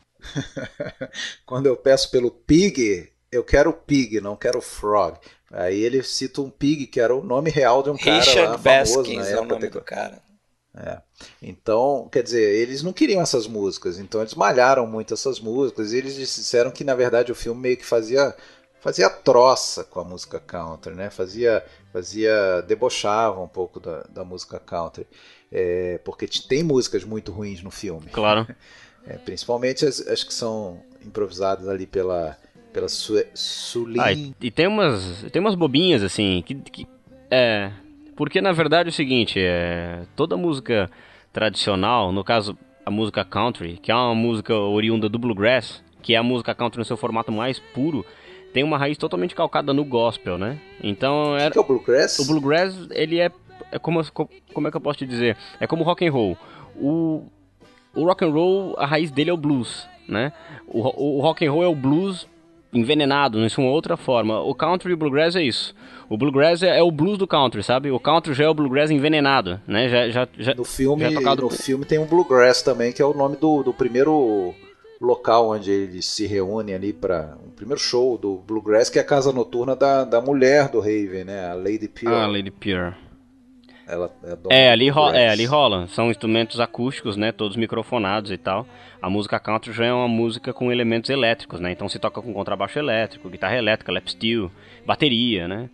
E: Quando eu peço pelo pig, eu quero pig, não quero frog. Aí ele cita um pig, que era o nome real de um cara
D: Richard
E: lá,
D: Baskins
E: famoso na época.
D: É o nome do cara.
E: É. Então, quer dizer, eles não queriam essas músicas, então eles malharam muito essas músicas, e eles disseram que na verdade o filme meio que fazia fazia troça com a música country, né? Fazia, fazia debochava um pouco da, da música country, é, porque tem músicas muito ruins no filme.
F: Claro.
E: É, principalmente as, as que são improvisadas ali pela pela Sulin.
F: Ah, e, e tem umas tem umas bobinhas assim que, que é porque na verdade é o seguinte, é toda música tradicional, no caso a música country, que é uma música oriunda do bluegrass, que é a música country no seu formato mais puro, tem uma raiz totalmente calcada no gospel, né? Então era...
E: O que é o bluegrass?
F: O bluegrass, ele é, é como, como é que eu posso te dizer? É como o rock and roll. O, o rock and roll, a raiz dele é o blues, né? O, o, o rock and roll é o blues envenenado, isso é uma outra forma. O country e o bluegrass é isso. O bluegrass é, é o blues do country, sabe? O country já é o bluegrass envenenado, né? Já, já, já,
E: no filme,
F: já é tocado...
E: no filme tem um bluegrass também, que é o nome do, do primeiro... local onde eles se reúnem ali para o um primeiro show do Bluegrass, que é a casa noturna da, da mulher do Raven, né? A Lady Pierre.
F: Ah, Lady Pierre.
E: Ela é, dona
F: é, ali rola, é, ali rola. São instrumentos acústicos, né? Todos microfonados e tal. A música country já é uma música com elementos elétricos, né? Então se toca com contrabaixo elétrico, guitarra elétrica, lap steel, bateria, né?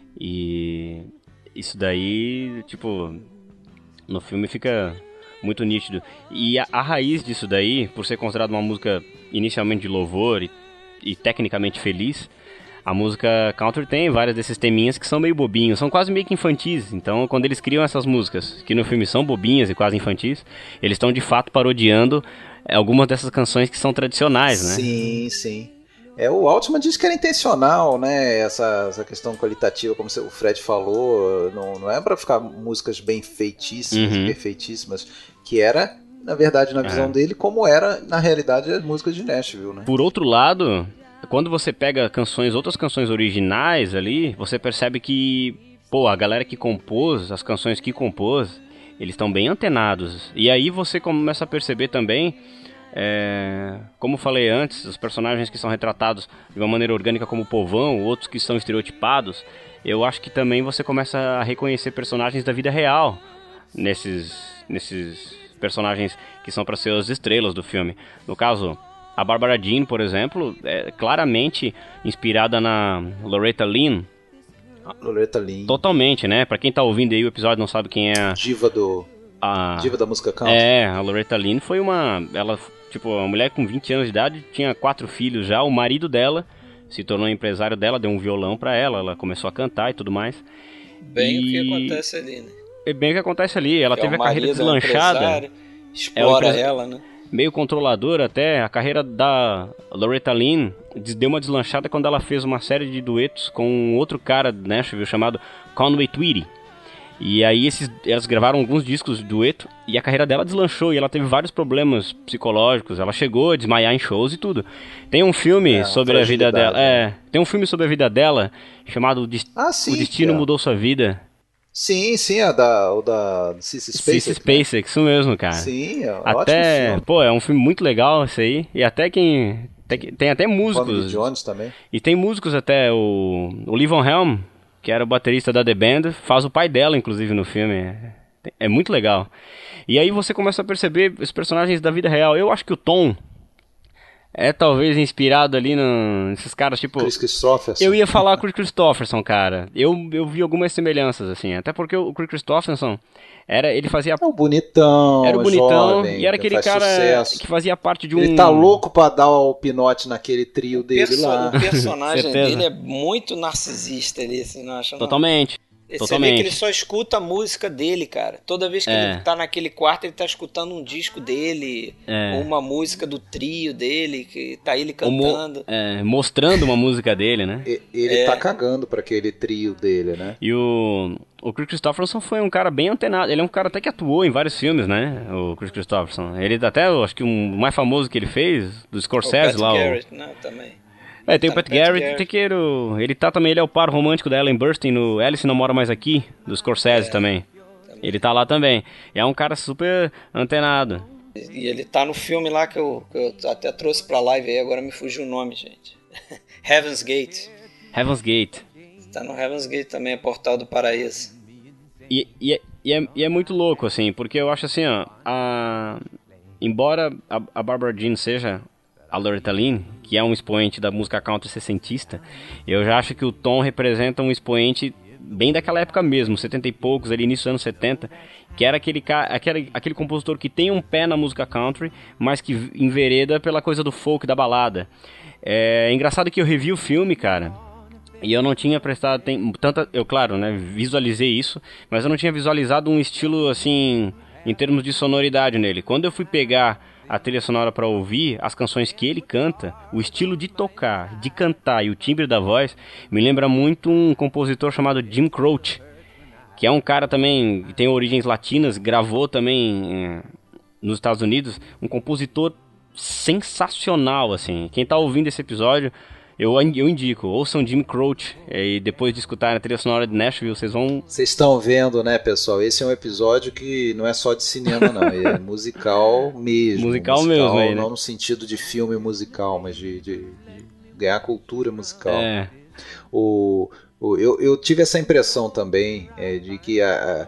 F: E isso daí, tipo, no filme fica... muito nítido. E a, a raiz disso daí, por ser considerada uma música inicialmente de louvor e, e tecnicamente feliz, a música country tem vários desses teminhas que são meio bobinhos, são quase meio que infantis. Então, quando eles criam essas músicas, que no filme são bobinhas e quase infantis, eles estão de fato parodiando algumas dessas canções que são tradicionais, né?
E: Sim, sim. É, o Altman diz que era intencional, né? Essa, essa questão qualitativa, como o Fred falou, não, não é para ficar músicas bem feitíssimas, uhum. perfeitíssimas, que era, na verdade, na visão é. dele, como era, na realidade, as músicas de Nashville, né?
F: Por outro lado, quando você pega canções, outras canções originais ali, você percebe que, pô, a galera que compôs, as canções que compôs, eles estão bem antenados. E aí você começa a perceber também... É, como falei antes, os personagens que são retratados de uma maneira orgânica como o povão, outros que são estereotipados, eu acho que também você começa a reconhecer personagens da vida real nesses, nesses personagens que são para ser as estrelas do filme. No caso, a Barbara Jean, por exemplo, é claramente inspirada na Loretta Lynn.
E: Loretta Lynn.
F: Totalmente, né? Pra quem tá ouvindo aí o episódio não sabe quem é a...
E: Diva do...
F: A...
E: Diva da música country.
F: É, a Loretta Lynn foi uma... Ela, tipo, uma mulher com vinte anos de idade, tinha quatro filhos já. O marido dela se tornou empresário dela, deu um violão pra ela, ela começou a cantar e tudo mais.
D: Bem
F: e...
D: o que acontece ali, né?
F: É bem o que acontece ali. Ela
D: que
F: teve
D: é
F: a carreira deslanchada.
D: Explora ela, ela, né?
F: Meio controladora até. A carreira da Loretta Lynn deu uma deslanchada quando ela fez uma série de duetos com um outro cara de Nashville chamado Conway Twitty. E aí esses, elas gravaram alguns discos de dueto e a carreira dela deslanchou e ela teve vários problemas psicológicos. Ela chegou a desmaiar em shows e tudo. Tem um filme
E: É,
F: sobre a vida dela. É, tem um filme sobre a vida dela chamado Dest-
E: Ah, sim,
F: O Destino
E: é.
F: Mudou Sua Vida.
E: Sim, sim, a da, o da Cissy Spacek.
F: Cissy Spacek, isso mesmo, cara.
E: Sim, é um
F: Até,
E: ótimo filme.
F: pô, é um filme muito legal esse aí. E até quem tem, tem até
E: Tommy
F: músicos.
E: Jones também.
F: E tem músicos até o o Lee Von Helm, que era o baterista da The Band, faz o pai dela, inclusive, no filme. É, é muito legal. E aí você começa a perceber os personagens da vida real. Eu acho que o Tom é talvez inspirado ali no, nesses caras, tipo...
E: Chris Christopherson.
F: Eu ia falar com o Chris Christopherson, cara. Eu, eu vi algumas semelhanças, assim. Até porque o Chris Christopherson, era, ele fazia...
E: É o bonitão,
F: Era o bonitão,
E: jovem,
F: e era
E: que
F: aquele
E: faz
F: cara
E: sucesso.
F: que fazia parte de um...
E: Ele tá louco pra dar o pinote naquele trio dele
D: Perso-
E: lá.
D: O personagem
F: Certeza.
D: dele é muito narcisista ali, assim, não acha? Não?
F: Totalmente.
D: Você vê
F: Totalmente.
D: que ele só escuta a música dele, cara. Toda vez que
F: É.
D: ele tá naquele quarto, ele tá escutando um disco dele,
F: É.
D: ou uma música do trio dele, que tá ele
F: O mo-
D: cantando.
F: é, mostrando uma música dele, né?
E: E- Ele
D: É.
E: tá cagando pra aquele trio dele, né?
F: E o, o Chris Christopherson foi um cara bem antenado. Ele é um cara até que atuou em vários filmes, né? O Chris Christopherson. Ele até, eu acho que um mais famoso que ele fez, do
D: O
F: Scorsese
D: Pat
F: lá. O...
D: Garrett, né, também.
F: É, tem o
D: Tá
F: Pat
D: no Pat
F: Garrett,
D: Garrett.
F: tem que o... ele tá também, ele é o par romântico da Ellen Burstyn no Alice Não Mora Mais Aqui, do Scorsese
D: É.
F: também. Ele tá lá também. É um cara super antenado.
D: E ele tá no filme lá que eu, que eu até trouxe pra live aí, agora me fugiu o nome, gente. Heaven's Gate.
F: Heaven's Gate.
D: Tá no Heaven's Gate também, é Portal do Paraíso.
F: E, e, é, e, é, e é muito louco, assim, porque eu acho assim, ó, a... embora a, a Barbara Jean seja a Loretta Lynn, que é um expoente da música country sessentista, eu já acho que o Tom representa um expoente bem daquela época mesmo, setenta e poucos, ali início dos anos setenta, que era aquele, ca- aquele, aquele compositor que tem um pé na música country, mas que envereda pela coisa do folk, da balada. É engraçado que eu revi o filme, cara, e eu não tinha prestado tem, tanta... Eu, claro, né, visualizei isso, mas eu não tinha visualizado um estilo, assim, em termos de sonoridade nele. Quando eu fui pegar a trilha sonora pra ouvir, as canções que ele canta, o estilo de tocar, de cantar e o timbre da voz, me lembra muito um compositor chamado Jim Croce, que é um cara também que tem origens latinas, gravou também eh, nos Estados Unidos, um compositor sensacional, assim. Quem tá ouvindo esse episódio, eu, eu indico, ouçam Jim Croce, eh, e depois de escutar a trilha sonora de Nashville, vocês vão...
E: Vocês estão vendo, né, pessoal? Esse é um episódio que não é só de cinema, não. É musical mesmo.
F: Musical mesmo aí, né?
E: Não no sentido de filme musical, mas de, de- de ganhar cultura musical.
F: É,
E: O, o- eu, eu tive essa impressão também é, de que a, a-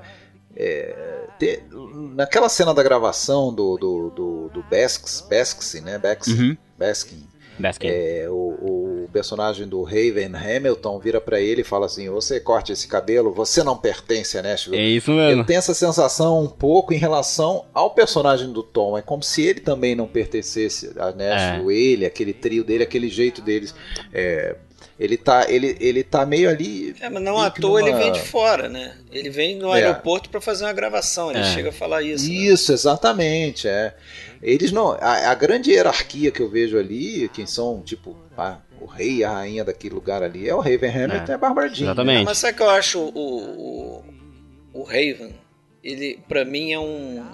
E: é, ter- naquela cena da gravação do, do, do, do Basks, Basks, né? Baskin,
F: Uhum.
E: Baskin,
F: Baskin.
E: é, o, o personagem do Raven Hamilton vira pra ele e fala assim: você corte esse cabelo, você não pertence a Nashville.
F: É isso
E: Eu
F: mesmo.
E: tenho essa sensação um pouco em relação ao personagem do Tom. É como se ele também não pertencesse a Nashville.
F: É.
E: Ele, aquele trio dele, aquele jeito deles. É, ele, tá, ele, ele tá meio ali.
D: É, mas não
E: meio
D: à
E: que
D: toa
E: numa-
D: ele vem de fora, né? Ele vem no
E: É.
D: aeroporto pra fazer uma gravação, ele
F: É.
D: chega a falar isso. né?
E: Isso, exatamente. É. Eles não. A, a grande hierarquia que eu vejo ali, quem são, tipo, a- o rei e a rainha daquele lugar ali, é o Raven Hamilton e a Barbara Jean.
F: Exatamente.
D: Mas sabe que eu acho o, o, o Raven, ele pra mim é um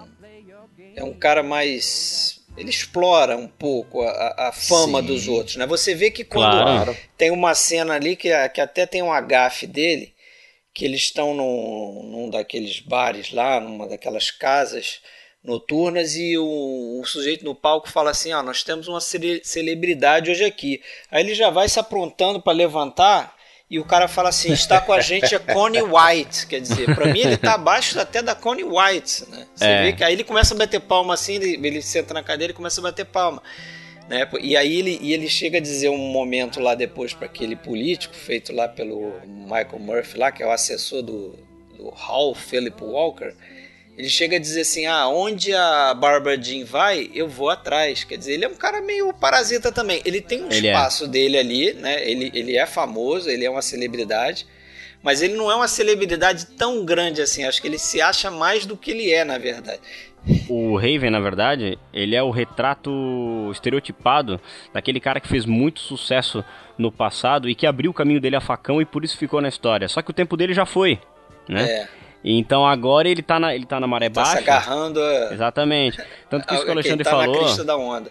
D: é um cara mais, ele explora um pouco a, a fama
E: Sim.
D: dos outros, né? Você vê que quando
F: Claro.
D: tem uma cena ali que, que até tem um agafe dele, que eles estão num, num daqueles bares lá, numa daquelas casas noturnas, e o, o sujeito no palco fala assim: ó, nós temos uma cele- celebridade hoje aqui. Aí ele já vai se aprontando para levantar, e o cara fala assim: está com a gente a Connie White. Quer dizer, para mim ele tá abaixo até da Connie White, né? Você
F: É.
D: vê que aí ele começa a bater palma assim, ele, ele senta na cadeira e começa a bater palma, né? E aí ele, e ele chega a dizer um momento lá depois para aquele político feito lá pelo Michael Murphy lá, que é o assessor do, do Hal Philip Walker. Ele chega a dizer assim: ah, onde a Barbara Jean vai, eu vou atrás. Quer dizer, ele é um cara meio parasita também. Ele tem um
F: Ele é.
D: espaço dele ali, né? Ele, ele é famoso, ele é uma celebridade, mas ele não é uma celebridade tão grande assim. Acho que ele se acha mais do que ele é, na verdade.
F: O Raven, na verdade, ele é o retrato estereotipado daquele cara que fez muito sucesso no passado e que abriu o caminho dele a facão e por isso ficou na história. Só que o tempo dele já foi, né?
D: É.
F: Então agora ele tá na, ele tá na maré
D: Tá
F: baixa.
D: se agarrando a...
F: Exatamente. Tanto que isso que o
D: Ele
F: Alexandre
D: tá
F: falou.
D: na crista da onda.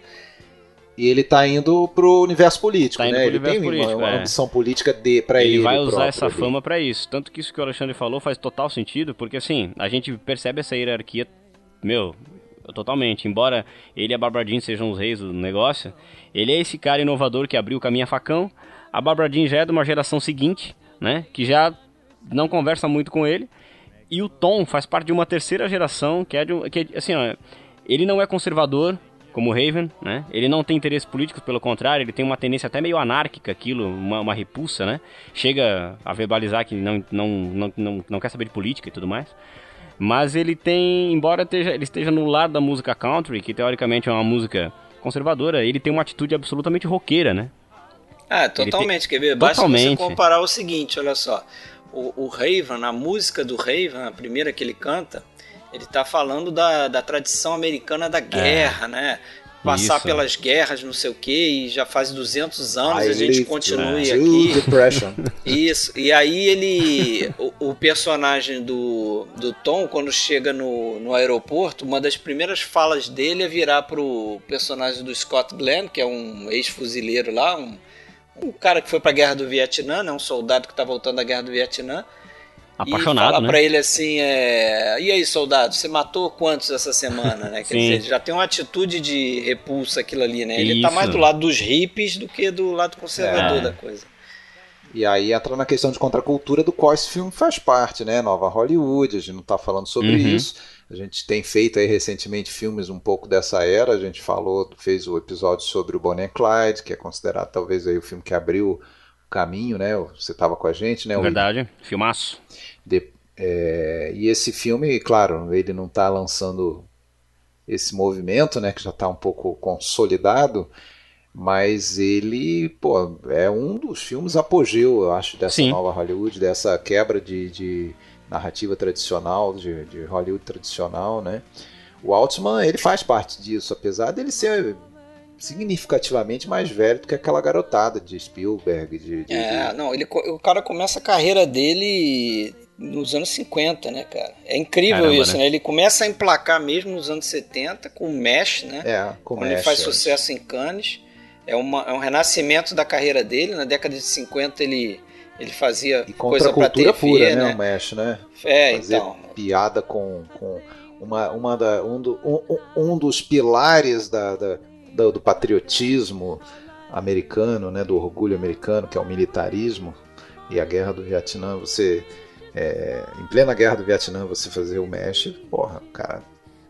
E: E ele tá indo pro universo político,
F: Tá indo
E: né?
F: pro
E: Ele
F: universo
E: tem
F: político,
E: uma, uma
F: é.
E: ambição política de, pra ele
F: Ele vai usar
E: próprio
F: essa
E: ali.
F: fama pra isso. Tanto que isso que o Alexandre falou faz total sentido, porque assim, a gente percebe essa hierarquia, meu, totalmente. Embora ele e a Barbara Jean sejam os reis do negócio, ele é esse cara inovador que abriu o caminho a facão. A Barbara Jean já é de uma geração seguinte, né? Que já não conversa muito com ele. E o Tom faz parte de uma terceira geração, que é de um, que, assim, ó, ele não é conservador, como o Raven, né? Ele não tem interesses políticos, pelo contrário, ele tem uma tendência até meio anárquica, aquilo, uma, uma repulsa, né? Chega a verbalizar que não, não, não, não, não quer saber de política e tudo mais. Mas ele tem, embora esteja, ele esteja no lado da música country, que teoricamente é uma música conservadora, ele tem uma atitude absolutamente roqueira, né?
D: Ah, totalmente, tem... quer ver? Basta
F: totalmente.
D: você comparar o seguinte, olha só. O, o Raven, a música do Raven, a primeira que ele canta, ele tá falando da, da tradição americana da guerra, é. né? Passar Isso. pelas guerras, não sei o que, e já faz duzentos anos
E: I
D: a gente continue
E: to
D: aqui.
E: Depression.
D: Isso, e aí ele, o, o personagem do, do Tom, quando chega no, no aeroporto, uma das primeiras falas dele é virar pro personagem do Scott Glenn, que é um ex-fuzileiro lá, um, um cara que foi pra guerra do Vietnã, né? Um soldado que tá voltando da guerra do Vietnã.
F: Apaixonado,
D: e falar
F: né?
D: pra ele assim, é... e aí, soldado, você matou quantos essa semana, né? Quer
F: Sim.
D: dizer, ele já tem uma atitude de repulsa aquilo ali, né? Ele
F: Isso.
D: tá mais do lado dos hippies do que do lado conservador
F: É.
D: da coisa.
E: E aí entra na questão de contracultura do qual esse filme faz parte, né? Nova Hollywood, a gente não tá falando sobre
F: Uhum.
E: isso. A gente tem feito aí recentemente filmes um pouco dessa era, a gente falou, fez o episódio sobre o Bonnie and Clyde, que é considerado talvez aí o filme que abriu o caminho, né? Você tava com a gente, né?
F: Verdade, filmaço.
E: De, é, e esse filme, claro, ele não está lançando esse movimento, né, que já está um pouco consolidado, mas ele, pô, é um dos filmes apogeu, eu acho, dessa
F: Sim.
E: nova Hollywood, dessa quebra de, de narrativa tradicional, de, de Hollywood tradicional, né? O Altman, ele faz parte disso, apesar dele ser significativamente mais velho do que aquela garotada de Spielberg. De, de,
D: É,
E: de...
D: não, ele, o cara começa a carreira dele nos anos cinquenta, né, cara? É incrível
F: Caramba,
D: isso,
F: né?
D: né? Ele começa a emplacar mesmo nos anos setenta com o Mesh, né?
E: É, com
D: Quando
E: Mesh,
D: ele faz
E: é.
D: sucesso em Cannes. É, uma, é um renascimento da carreira dele. Na década de cinquenta ele, ele fazia
E: E
D: coisa pra T
E: contracultura
D: V,
E: pura, né,
D: né?
E: o Mesh, né?
D: É,
E: Fazer
D: então.
E: piada com, com uma, uma da, um, do, um, um dos pilares da, da, do, do patriotismo americano, né, do orgulho americano, que é o militarismo, e a guerra do Vietnã, você é, em plena guerra do Vietnã, você fazer o Mesh, porra, o cara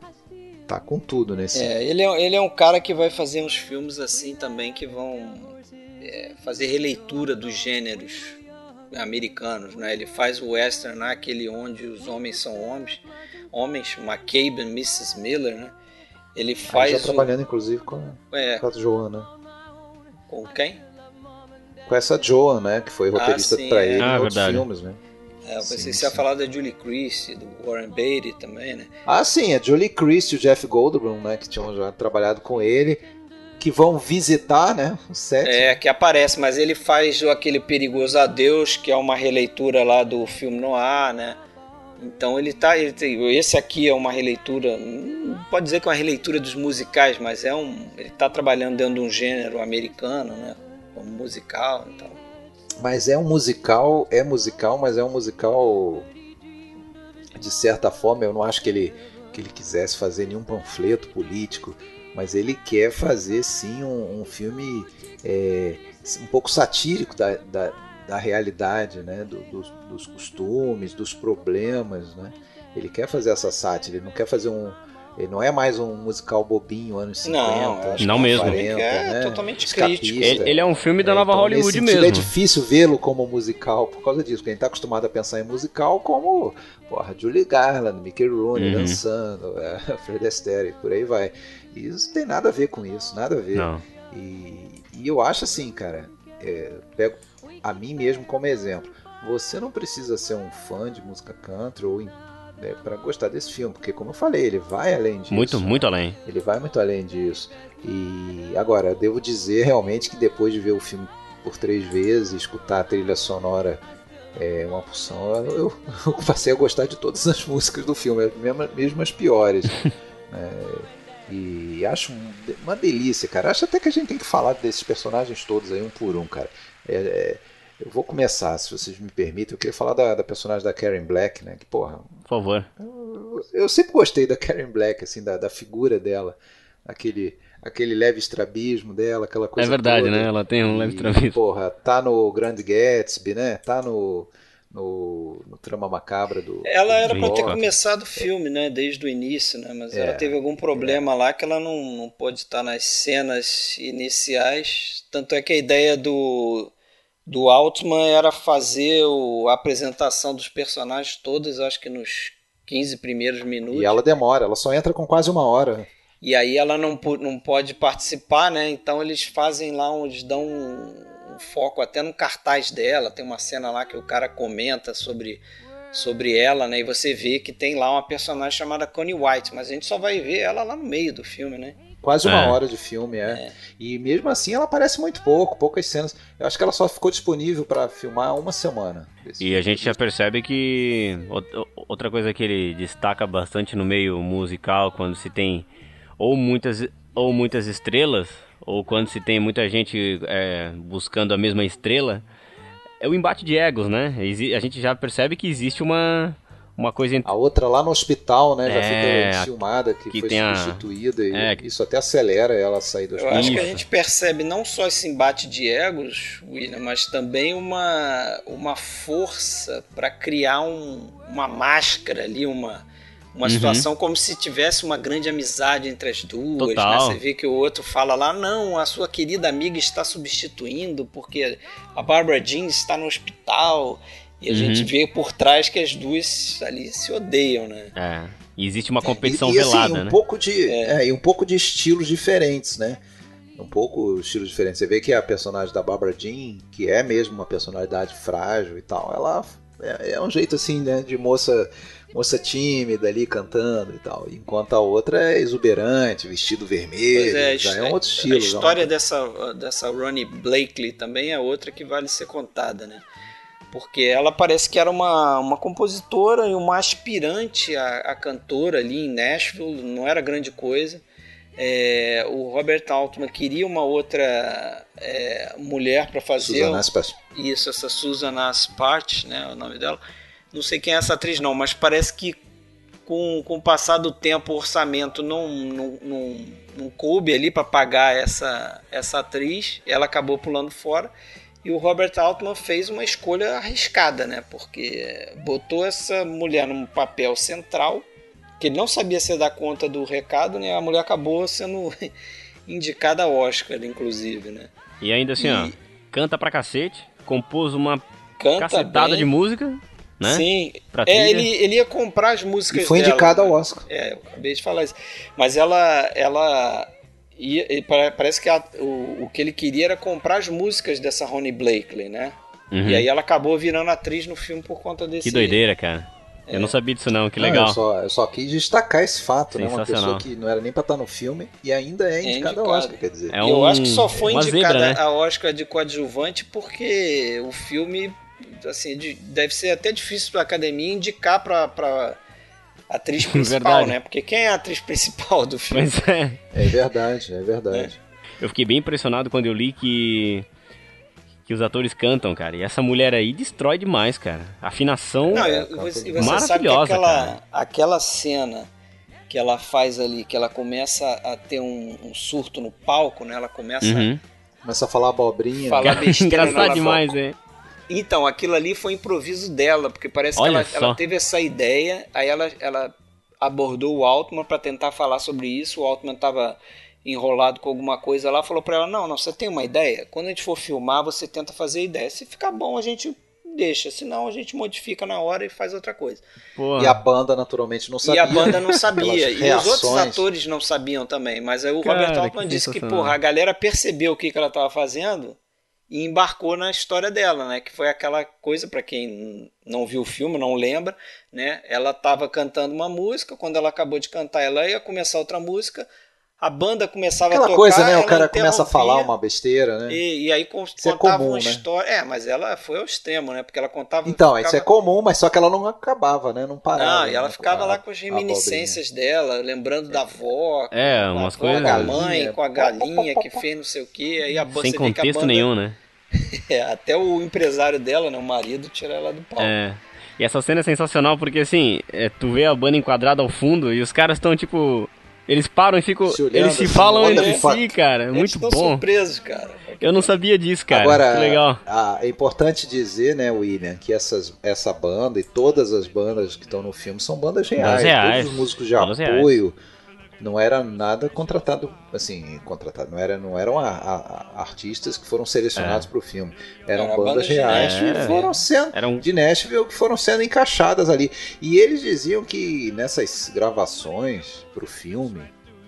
E: tá com tudo nesse...
D: É, ele é, ele é um cara que vai fazer uns filmes assim também que vão é, fazer releitura dos gêneros americanos, né? Ele faz o western, né? Aquele onde os homens são homens, homens, McCabe e missus Miller, né? Ele faz
E: já
D: o...
E: trabalhando inclusive com,
D: é,
E: com a Joan, né?
D: com quem?
E: Com essa Joan, né, que foi roteirista
D: sim,
E: pra
D: é.
E: ele
F: Ah,
E: em outros
F: verdade.
E: filmes, né?
D: É, eu pensei
E: Sim,
D: que você ia
E: sim.
D: falar da Julie Christie, do Warren Beatty também, né?
E: Ah, sim, a Julie Christie e o Jeff Goldblum, né, que tinham já trabalhado com ele, que vão visitar, né, o set.
D: É, que aparece, mas ele faz aquele Perigoso Adeus, que é uma releitura lá do filme Noir, né? Então ele tá, ele tem, esse aqui é uma releitura, não pode dizer que é uma releitura dos musicais, mas é um, ele tá trabalhando dentro de um gênero americano, né? Como musical e tal.
E: Mas é um musical, é musical, mas é um musical, de certa forma, eu não acho que ele, que ele quisesse fazer nenhum panfleto político, mas ele quer fazer sim um, um filme é, um pouco satírico da, da, da realidade, né? Do, dos, dos costumes, dos problemas, né? Ele quer fazer essa sátira, ele não quer fazer um... Ele não é mais um musical bobinho, anos cinquenta,
D: Não, eu acho
F: Não
E: anos
F: mesmo.
E: quarenta,
D: É
E: né?
D: totalmente
E: Escapista.
D: crítico.
F: Ele, ele é um filme da
E: É,
F: nova
E: então,
F: Hollywood
E: nesse sentido,
F: mesmo.
E: é difícil vê-lo como musical por causa disso, porque a gente está acostumado a pensar em musical como, porra, Julie Garland, Mickey Rooney
F: Uhum.
E: dançando, é, Fred Astaire, por aí vai. E isso tem nada a ver com isso, nada a ver.
F: Não.
E: E, e eu acho assim, cara, é, pego a mim mesmo como exemplo. Você não precisa ser um fã de música country ou né, para gostar desse filme, porque como eu falei, ele vai além disso.
F: Muito, muito além.
E: Ele vai muito além disso. E agora, eu devo dizer realmente que depois de ver o filme por três vezes, escutar a trilha sonora é uma porção. Eu, eu passei a gostar de todas as músicas do filme, mesmo, mesmo as piores. É, e acho uma delícia, cara. Acho até que a gente tem que falar desses personagens todos aí, um por um, cara. É, é, eu vou começar, se vocês me permitem. Eu queria falar da, da personagem da Karen Black, né? Que, porra,
F: por favor.
E: Eu, eu sempre gostei da Karen Black, assim, da, da figura dela, aquele, aquele leve estrabismo dela, aquela coisa.
F: É verdade,
E: toda.
F: né? Ela tem um
E: e,
F: leve estrabismo.
E: Porra, tá no Grand Gatsby, né? Tá no, no, no Trama Macabra do.
D: Ela
E: do
D: era pra ter
E: Hitchcock.
D: começado o filme, né? Desde o início, né? Mas
E: É,
D: ela teve algum problema lá que ela não, não pôde estar nas cenas iniciais. Tanto é que a ideia do. do Altman era fazer o, a apresentação dos personagens todos, acho que nos quinze primeiros minutos.
E: E ela demora, ela só entra com quase uma hora.
D: E aí ela não, não pode participar, né? Então eles fazem lá, eles dão um, um foco até no cartaz dela. Tem uma cena lá que o cara comenta sobre, sobre ela, né? E você vê que tem lá uma personagem chamada Connie White, mas a gente só vai ver ela lá no meio do filme, né?
E: Quase uma
F: É.
E: hora de filme, é.
D: É.
E: E mesmo assim ela aparece muito pouco, poucas cenas. Eu acho que ela só ficou disponível para filmar uma semana. desse
F: E a
E: filme.
F: gente já percebe que o- outra coisa que ele destaca bastante no meio musical, quando se tem ou muitas, ou muitas estrelas, ou quando se tem muita gente é, buscando a mesma estrela, é o embate de egos, né? Exi- A gente já percebe que existe uma, uma coisa entre...
E: A outra lá no hospital, né, já
F: É,
E: fica filmada, que,
F: que
E: foi
F: tem a-
E: substituída. E
F: é.
E: isso até acelera ela a sair do
D: Eu
E: hospital.
D: acho que a
F: Isso.
D: gente percebe não só esse embate de egos, William, mas também uma, uma força para criar um, uma máscara ali, uma, uma
F: Uhum.
D: situação como se tivesse uma grande amizade entre as duas. Né?
F: Total.
D: Você vê que o outro fala lá, não, a sua querida amiga está substituindo porque a Barbara Jean está no hospital. E a
F: Uhum.
D: gente vê por trás que as duas ali se odeiam, né?
F: É, e existe uma competição
E: e, e, assim,
F: velada,
E: um
F: né?
E: pouco de, é, e um pouco de estilos diferentes, né? Um pouco estilos diferentes. Você vê que a personagem da Barbara Jean, que é mesmo uma personalidade frágil e tal, ela é, é um jeito assim, né, de moça, moça tímida ali cantando e tal. Enquanto a outra é exuberante, vestido vermelho,
D: Pois é,
E: já
D: a-
E: é um outro estilo.
D: A
E: já é
D: história
E: uma-
D: dessa, dessa Ronnie Blakely também é outra que vale ser contada, né? Porque ela parece que era uma, uma compositora e uma aspirante a, a cantora ali em Nashville, não era grande coisa. É, o Robert Altman queria uma outra é, mulher para fazer
E: Susana Aspas.
D: isso, essa Susan Aspart, né, o nome dela. Não sei quem é essa atriz não, mas parece que com, com o passar do tempo o orçamento não, não, não, não coube ali para pagar essa, essa atriz, ela acabou pulando fora. E o Robert Altman fez uma escolha arriscada, né? Porque botou essa mulher num papel central, que ele não sabia se ia dar conta do recado, né? A mulher acabou sendo indicada ao Oscar, inclusive, né?
F: E ainda assim,
D: E-
F: ó, canta pra cacete, compôs uma
D: Canta
F: cacetada
D: bem.
F: de música, né?
D: Sim,
F: Pra
D: é,
F: trilha.
D: ele, ele ia comprar as músicas
E: E foi
D: dela,
E: indicada
D: né?
E: ao Oscar.
D: É, eu acabei de falar isso. Mas ela, ela ia, e pare- parece que a- o, o que ele queria era comprar as músicas dessa Ronnie Blakely, né?
F: Uhum.
D: E aí ela acabou virando atriz no filme por conta desse...
F: Que doideira, cara. Eu não sabia disso não, que
E: Não,
F: legal.
E: eu, só, eu só quis destacar esse fato, né? Uma
F: Sensacional.
E: pessoa que não era nem pra estar no filme e ainda é indicada ao
D: indicada.
E: Oscar, quer dizer.
F: É
D: E eu
F: um-
D: acho que só foi
F: uma
D: indicada
F: zebra, né?
D: a Oscar de coadjuvante porque o filme, assim, de- deve ser até difícil para a academia indicar para para atriz principal,
F: Verdade.
D: né? Porque quem é a atriz principal do filme?
F: Pois é.
E: É verdade, é verdade.
F: Eu fiquei bem impressionado quando eu li que que os atores cantam, cara. E essa mulher aí destrói demais, cara. A afinação
D: Não,
E: É,
D: e
E: canta
D: você, e
E: demais.
D: você sabe que
F: Maravilhosa,
D: aquela,
F: cara.
D: aquela cena que ela faz ali, que ela começa a ter um, um surto no palco, né? Ela começa
F: Uhum.
E: Começa a falar abobrinha.
D: Fala- besteira na
F: Engraçado
D: hora
F: demais, é.
D: Então, aquilo ali foi improviso dela, porque parece
F: Olha
D: que
F: só.
D: ela, ela teve essa ideia, aí ela, ela abordou o Altman para tentar falar sobre isso, o Altman estava enrolado com alguma coisa lá, falou para ela, não, não, você tem uma ideia? Quando a gente for filmar, você tenta fazer a ideia. Se ficar bom, a gente deixa, senão a gente modifica na hora e faz outra coisa.
F: Porra.
E: E a banda naturalmente não sabia.
D: E a banda não sabia,
E: Aquelas
D: e os outros
E: reações.
D: atores não sabiam também, mas aí o
F: Cara,
D: Robert Altman
F: que
D: disse que,
F: sensacional.
D: porra, a galera percebeu o que, que ela estava fazendo e embarcou na história dela, né? Que foi aquela coisa, para quem não viu o filme, não lembra, né? Ela estava cantando uma música, quando ela acabou de cantar, ela ia começar outra música, A banda começava
E: Aquela
D: a tocar,
E: coisa, né? O
D: ela
E: cara começa a falar
D: interrompia,
E: uma besteira, né?
D: E, e aí con-
E: Isso é
D: contava
E: comum,
D: uma
E: né?
D: história. É, mas ela foi ao extremo, né? Porque ela contava.
E: Então,
D: ficava...
E: isso é comum, mas só que ela não acabava, né? Não parava.
D: Não, e ela
E: né?
D: ficava
E: a,
D: lá com as reminiscências dela, lembrando da avó,
F: É,
D: com a
F: umas
D: avó,
F: coisas-
D: com a mãe,
E: Galinha.
D: com a galinha que fez não sei o que. Aí a banda,
F: Sem
D: você vê que a
F: contexto
D: banda-
F: nenhum, né?
D: É, até o empresário dela, né? O marido, tira ela do palco.
F: É. E essa cena é sensacional porque, assim, é, tu vê a banda enquadrada ao fundo e os caras estão, tipo... Eles param e ficam...
E: Se olhando,
F: eles se
E: assim,
F: falam
E: what
F: entre
E: the
F: si,
E: fuck?
F: cara. É
D: Eles
F: muito
D: estão
F: bom.
D: surpresos, cara.
F: Eu não sabia disso, cara.
E: Agora,
F: Que legal.
E: a- é importante dizer, né, William, que essas, essa banda e todas as bandas que estão no filme são bandas reais.
F: Bandas reais.
E: Todos os músicos de
F: Bandas
E: apoio. Não era nada contratado, assim, contratado. Não, era, não eram a, a- a- artistas que foram selecionados para o filme. Eram
D: Era
E: bandas
D: bandas de
E: reais
F: Nashville,
E: que
F: é.
E: foram sendo
F: Era um-
E: de Nashville que foram sendo encaixadas ali. E eles diziam que nessas gravações para o filme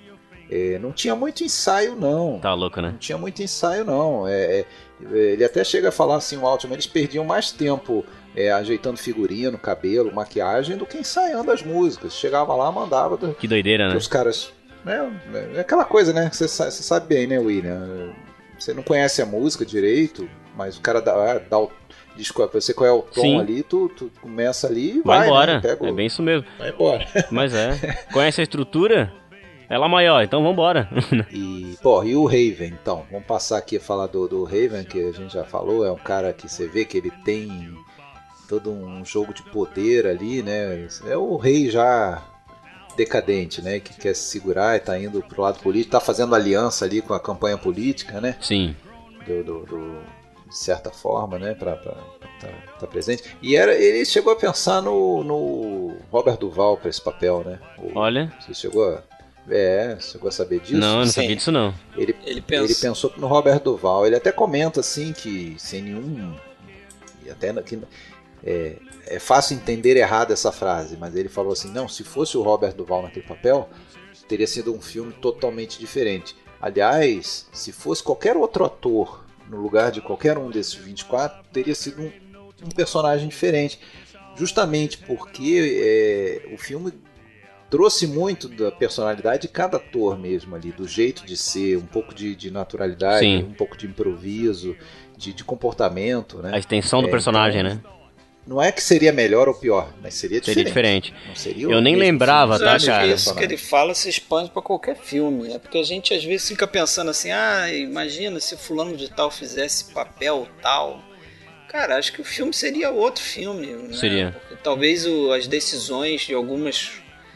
E: eh, não tinha muito ensaio, não.
F: Tá louco, né?
E: Não tinha muito ensaio, não. É, é, ele até chega a falar assim, o Altman, eles perdiam mais tempo é, ajeitando figurino, cabelo, maquiagem, do que ensaiando as músicas. Chegava lá, mandava. Do,
F: Que doideira, né?
E: os caras... Né, é aquela coisa, né? Você sabe, você sabe bem, né, William? Você não conhece a música direito, mas o cara dá, dá o... Diz qual, você qual é o tom
F: Sim.
E: ali, tu, tu começa ali e
F: Vai
E: vai,
F: embora.
E: né? Pega o-
F: É bem isso mesmo.
E: Vai embora.
F: Mas é. Conhece a estrutura? Ela é maior, então vambora.
E: E, pô, e o Raven, então? Vamos passar aqui a falar do, do Raven, que a gente já falou. É um cara que você vê que ele tem todo um jogo de poder ali, né? É o rei já decadente, né? Que quer se segurar e tá indo pro lado político, tá fazendo aliança ali com a campanha política, né?
F: Sim.
E: Do, do- do- de certa forma, né? Pra estar tá, tá presente. E era, ele chegou a pensar no, no Robert Duval para esse papel, né? O-
F: Olha.
E: Você chegou a... É, chegou a saber disso?
F: Não, eu não
D: Sim.
F: sabia disso não.
E: Ele,
D: Ele pensa.
E: ele pensou no Robert Duval. Ele até comenta assim que sem nenhum. E até que, é, é fácil entender errado essa frase, mas ele falou assim: não, se fosse o Robert Duval naquele papel, teria sido um filme totalmente diferente. Aliás, se fosse qualquer outro ator no lugar de qualquer um desses vinte e quatro, teria sido um, um personagem diferente. Justamente porque é, o filme trouxe muito da personalidade de cada ator mesmo ali, do jeito de ser, um pouco de, de naturalidade,
F: Sim.
E: um pouco de improviso, de, de comportamento, né?
F: A extensão do
E: É,
F: personagem,
E: então,
F: né?
E: Não é que seria melhor ou pior, mas seria diferente.
F: Seria diferente.
E: Não seria
F: Eu
E: o
F: nem
E: mesmo
F: lembrava,
E: filme,
F: tá,
D: Mas
E: os
D: acho
F: cara?
D: que
E: mesmos
D: isso que ele
E: personagens.
D: fala se expande pra qualquer filme. É porque a gente às vezes fica pensando assim: ah, imagina se fulano de tal fizesse papel tal. Cara, acho que o filme seria outro filme. Né?
F: Seria.
D: Porque talvez o- as decisões de algumas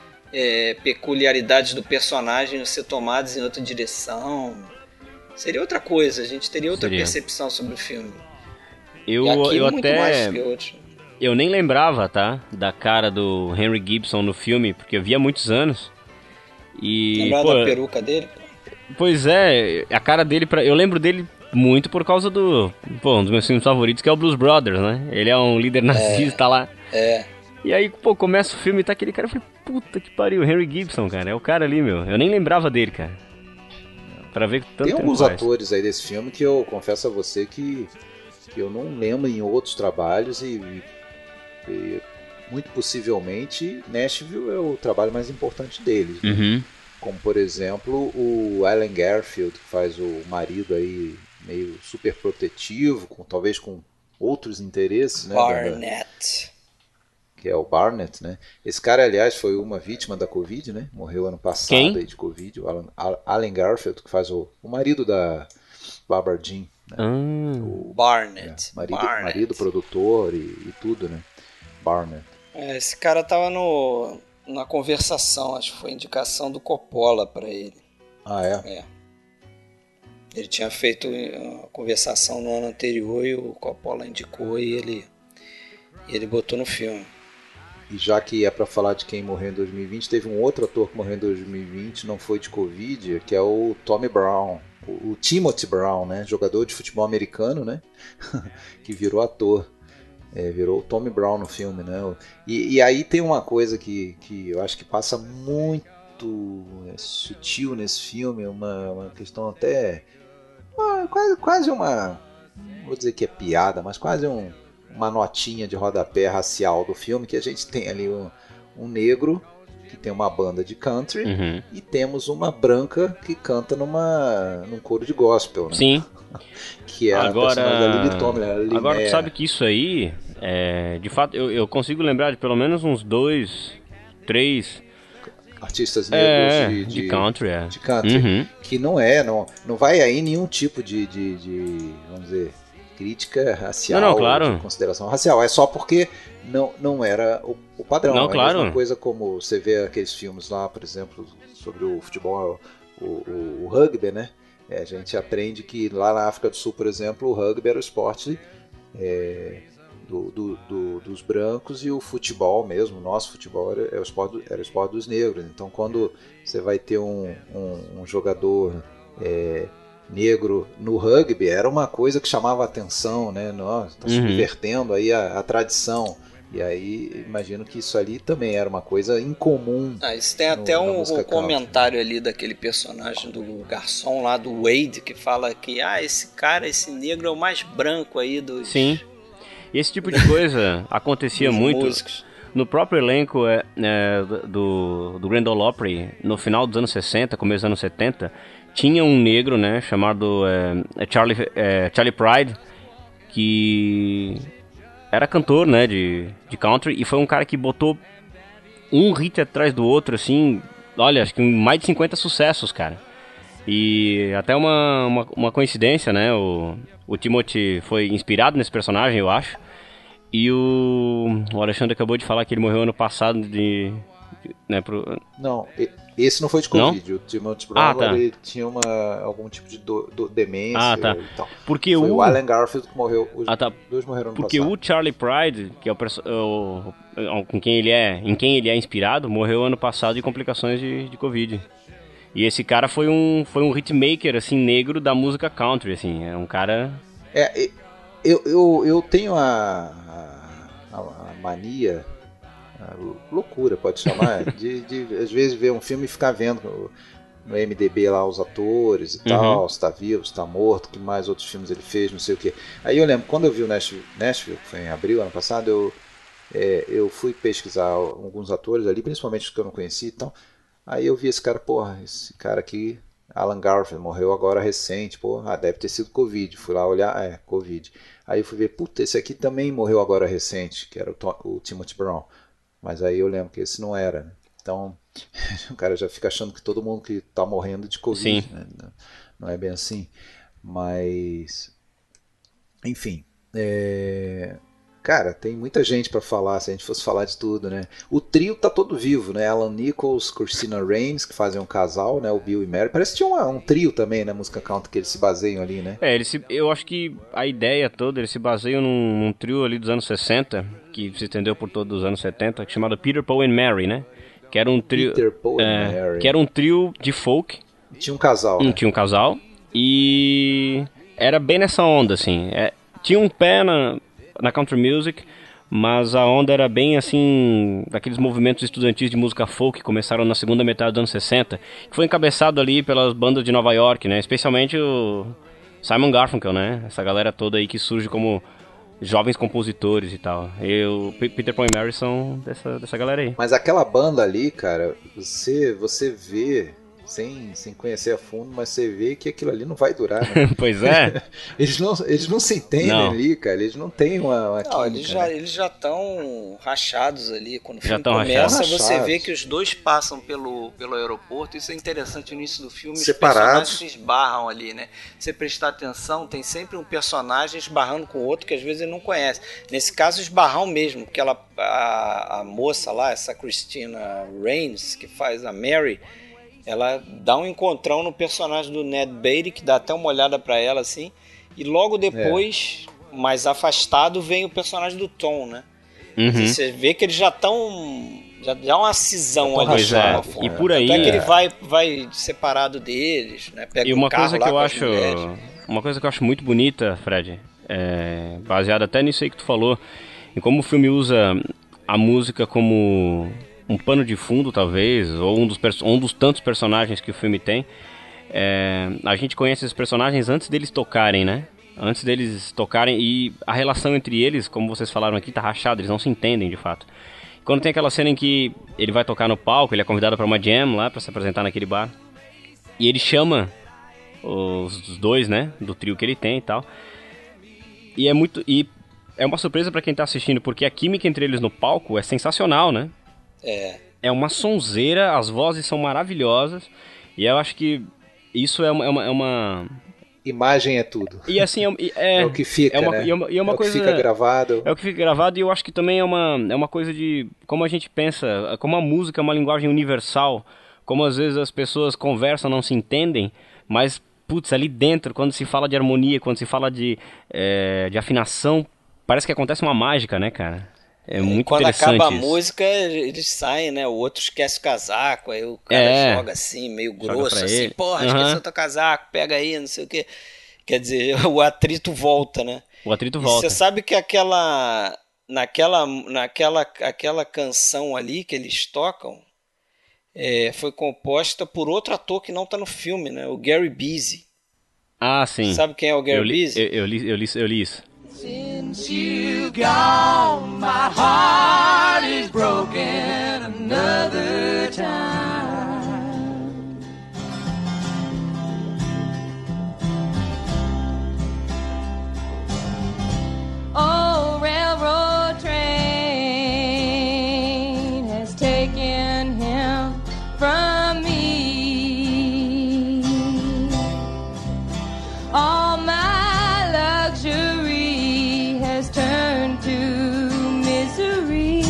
D: é, peculiaridades do personagem iam ser tomadas em outra direção. Seria outra coisa, a gente teria outra
F: Seria.
D: percepção sobre o filme.
F: Eu,
D: e aqui
F: eu
D: muito mais
F: até.
D: que outros.
F: Eu nem lembrava, tá? Da cara do Henry Gibson no filme, porque eu vi há muitos anos. E.
D: Lembrar
F: pô,
D: da peruca dele?
F: Pois é, a cara dele, pra... eu lembro dele muito por causa do, pô, um dos meus filmes favoritos, que é o Blues Brothers, né? Ele é um líder nazista lá.
D: É.
F: E aí, pô, começa o filme e tá aquele cara, eu falei, puta que pariu, Henry Gibson, cara, é o cara ali, meu. Eu nem lembrava dele, cara. Pra ver tanto
E: Tem
F: tempo
E: alguns
F: faz.
E: atores aí desse filme que eu confesso a você que, que eu não lembro em outros trabalhos e, e muito possivelmente Nashville é o trabalho mais importante deles. né?
F: Uhum.
E: Como, por exemplo, o Alan Garfield, que faz o marido aí meio super protetivo, com, talvez com outros interesses, né? da-
D: Barnett.
E: que é o Barnett, né? Esse cara, aliás, foi uma vítima da Covid, né? Morreu ano passado
F: Quem?
E: aí de Covid. O Alan, Alan Garfield, que faz o, o marido da Barbara Jean, né?
F: Ah,
E: O
D: Barnett.
E: é, marido,
D: Barnett.
E: marido, produtor e, e tudo, né? Barnett.
D: É, esse cara tava no, na conversação, acho que foi indicação do Coppola pra ele.
E: Ah, é?
D: É. Ele tinha feito a conversação no ano anterior e o Coppola indicou e ele, e ele botou no filme.
E: E já que é pra falar de quem morreu em dois mil e vinte, teve um outro ator que morreu em dois mil e vinte, não foi de Covid, que é o Tommy Brown. O, o Timothy Brown, né? Jogador de futebol americano, né? que virou ator. É, virou o Tommy Brown no filme, né? E, e aí tem uma coisa que, que eu acho que passa muito é, sutil nesse filme, uma, uma questão até uma, quase, quase uma, não vou dizer que é piada, mas quase um, uma notinha de rodapé racial do filme, que a gente tem ali um, um negro que tem uma banda de country,
F: Uhum.
E: e temos uma branca que canta numa, num coro de gospel, né?
F: Sim.
E: Que é
F: Agora,
E: a personagem da Lily Tomlin. a Lily
F: agora tu
E: Mare.
F: sabe que isso aí, é, de fato, eu, eu consigo lembrar de pelo menos uns dois, três
E: Artistas negros
F: é,
E: de,
F: de country, é.
E: de country,
F: Uhum.
E: que não é, não, não vai aí nenhum tipo de, de, de, vamos dizer, crítica racial,
F: Não, não, claro.
E: de consideração racial, é só porque não, não era o, o padrão.
F: Não,
E: é
F: claro.
E: a mesma coisa como você vê aqueles filmes lá, por exemplo, sobre o futebol, o, o, o rugby, né? É, a gente aprende que lá na África do Sul, por exemplo, o rugby era o esporte é, do, do, do, dos brancos, e o futebol mesmo, o nosso futebol era, era, o esporte, era o esporte dos negros. Então quando você vai ter um, um, um jogador é, negro no rugby, era uma coisa que chamava a atenção, né? Nossa, tá
F: Uhum.
E: subvertendo aí a, a tradição. E aí imagino que isso ali também era uma coisa incomum.
D: Ah, isso tem
E: no-
D: até
E: na
D: um,
E: música
D: um
E: country.
D: comentário ali daquele personagem do garçom lá, do Wade, que fala que ah, esse cara, esse negro é o mais branco aí dos,
F: Sim. E esse tipo de coisa acontecia
D: dos
F: muito
D: músicos.
F: no próprio elenco é, é, do, do Grand Ole Opry, no final dos anos sessenta, começo dos anos setenta, tinha um negro, né, chamado é, Charlie, é, Charlie Pride, que era cantor, né, de, de country, e foi um cara que botou um hit atrás do outro, assim, olha, acho que mais de cinquenta sucessos, cara. E até uma, uma, uma coincidência, né, o, o Timothy foi inspirado nesse personagem, eu acho, e o, o Alexandre acabou de falar que ele morreu ano passado de... Né, pro...
E: Não, e- esse não foi de
F: Não?
E: Covid. O Timothy Brown
F: Ah, tá.
E: ele tinha uma, algum tipo de do, do- demência
F: Ah, tá.
E: e tal.
F: Porque
E: Foi
F: o...
E: o Alan Garfield que morreu. Os
F: Ah, tá.
E: dois morreram no
F: Porque
E: passado.
F: o Charlie Pride, que é o, perso- o, o- com quem ele é, em quem ele é inspirado, morreu ano passado de complicações de, de Covid. E esse cara foi um foi um hitmaker assim negro da música country, assim, é um cara.
E: É, e- eu, eu, eu tenho a, a, a mania, a loucura, pode chamar, de, de às vezes ver um filme e ficar vendo no, no I M D B lá os atores e
F: Uhum.
E: tal, se tá vivo, se tá morto, que mais outros filmes ele fez, não sei o que. Aí eu lembro, quando eu vi o Nashville, Nashville que foi em abril, ano passado, eu, é, eu fui pesquisar alguns atores ali, principalmente os que eu não conhecia e tal. Aí eu vi esse cara, porra, esse cara aqui, Alan Garfield, morreu agora recente, porra, ah, deve ter sido Covid. Fui lá olhar, é, Covid. Aí eu fui ver, puta, esse aqui também morreu agora recente, que era o, To- o Timothy Brown. Mas aí eu lembro que esse não era, né? Então, o cara já fica achando que todo mundo que tá morrendo de Covid,
F: Sim.
E: né? Não é bem assim. Mas, enfim, é... cara, tem muita gente pra falar, se a gente fosse falar de tudo, né? O trio tá todo vivo, né? Alan Nichols, Christina Raines, que fazem um casal, né? O Bill e Mary. Parece que tinha um, um trio também na música country, que eles se baseiam ali, né?
F: É, ele se, eu acho que a ideia toda, eles se baseiam num, num trio ali dos anos sessenta, que se estendeu por todos os anos setenta, chamado Peter, Paul and Mary, né? Que era um trio,
E: Peter, Paul and
F: é,
E: Mary.
F: que era um trio de folk.
E: Tinha um casal,
F: Um,
E: né?
F: tinha um casal e era bem nessa onda, assim. É, tinha um pé na, na country music, mas a onda era bem assim, daqueles movimentos estudantis de música folk que começaram na segunda metade dos anos sessenta, que foi encabeçado ali pelas bandas de Nova York, né? Especialmente o Simon Garfunkel, né? Essa galera toda aí que surge como jovens compositores e tal. E o P- Peter, Paul e Mary são dessa, dessa galera aí.
E: Mas aquela banda ali, cara, você, você vê, sem, sem conhecer a fundo, mas você vê que aquilo ali não vai durar, né?
F: Pois é.
E: Eles não, eles não se entendem
F: Não.
E: ali, cara. Eles não têm uma, uma
D: Não,
E: química,
D: eles já
E: né?
D: eles já estão rachados ali. Quando o
F: Já
D: filme
F: tão
D: começa,
E: rachados.
D: você vê
E: Rachados.
D: que os dois passam pelo, pelo aeroporto. Isso é interessante no início do filme.
E: Separados.
D: Os personagens se esbarram ali, né? Se você prestar atenção, tem sempre um personagem esbarrando com o outro que às vezes ele não conhece. Nesse caso, esbarram mesmo, porque ela, a, a moça lá, essa Christina Raines, que faz a Mary, ela dá um encontrão no personagem do Ned Beatty, que dá até uma olhada pra ela assim, e logo depois, mais afastado, vem o personagem do Tom, né?
F: Uhum.
D: Você vê que eles já estão. Já dá uma cisão
E: Já tão
D: ali.
F: Pois
D: de
F: é,
D: alguma forma.
F: e por aí-
D: Tanto é que ele
F: É.
D: vai, vai separado deles, né? Pega
F: E
D: um
F: uma
D: carro
F: coisa
D: lá
F: que eu
D: com as
F: acho,
D: mulheres.
F: uma coisa que eu acho muito bonita, Fred, é, baseada até nisso aí que tu falou, em como o filme usa a música como um pano de fundo, talvez, ou um dos, perso- um dos tantos personagens que o filme tem. É, a gente conhece esses personagens antes deles tocarem, né? Antes deles tocarem, e a relação entre eles, como vocês falaram aqui, tá rachada, eles não se entendem de fato. Quando tem aquela cena em que ele vai tocar no palco, ele é convidado pra uma jam lá, pra se apresentar naquele bar. E ele chama os, os dois, né, do trio que ele tem e tal. E é muito... E é uma surpresa pra quem tá assistindo, porque a química entre eles no palco é sensacional, né?
D: É.
F: É uma sonzeira, as vozes são maravilhosas. E eu acho que isso é uma... É uma, é uma...
E: Imagem é tudo.
F: E assim, é, é,
E: é o que fica,
F: é uma,
E: né?
F: E é uma, e é uma
E: é
F: coisa,
E: o que fica gravado.
F: É o que fica gravado e eu acho que também é uma, é uma coisa de... Como a gente pensa, como a música é uma linguagem universal, como às vezes as pessoas conversam, não se entendem, mas, putz, ali dentro, quando se fala de harmonia, quando se fala de, é, de afinação, parece que acontece uma mágica, né, cara? É muito
D: quando
F: interessante
D: acaba a
F: isso.
D: música, eles saem, né? O outro esquece o casaco, aí o cara
F: É.
D: joga assim, meio
F: Joga
D: grosso,
F: pra
D: assim,
F: ele.
D: porra,
F: Uhum.
D: esqueceu teu casaco, pega aí, não sei o quê. Quer dizer, o atrito volta, né?
F: O atrito
D: E
F: volta.
D: você sabe que aquela, naquela, naquela aquela canção ali que eles tocam é, foi composta por outro ator que não tá no filme, né? O Gary Busey.
F: Ah, sim.
D: Sabe quem é o Gary
F: eu li,
D: Busey?
F: eu, eu, li, eu, li, eu li isso.
B: Since you gone, my heart is broken another time.
I: Oh, railroad train has taken him from me. All my luxury has turned to misery.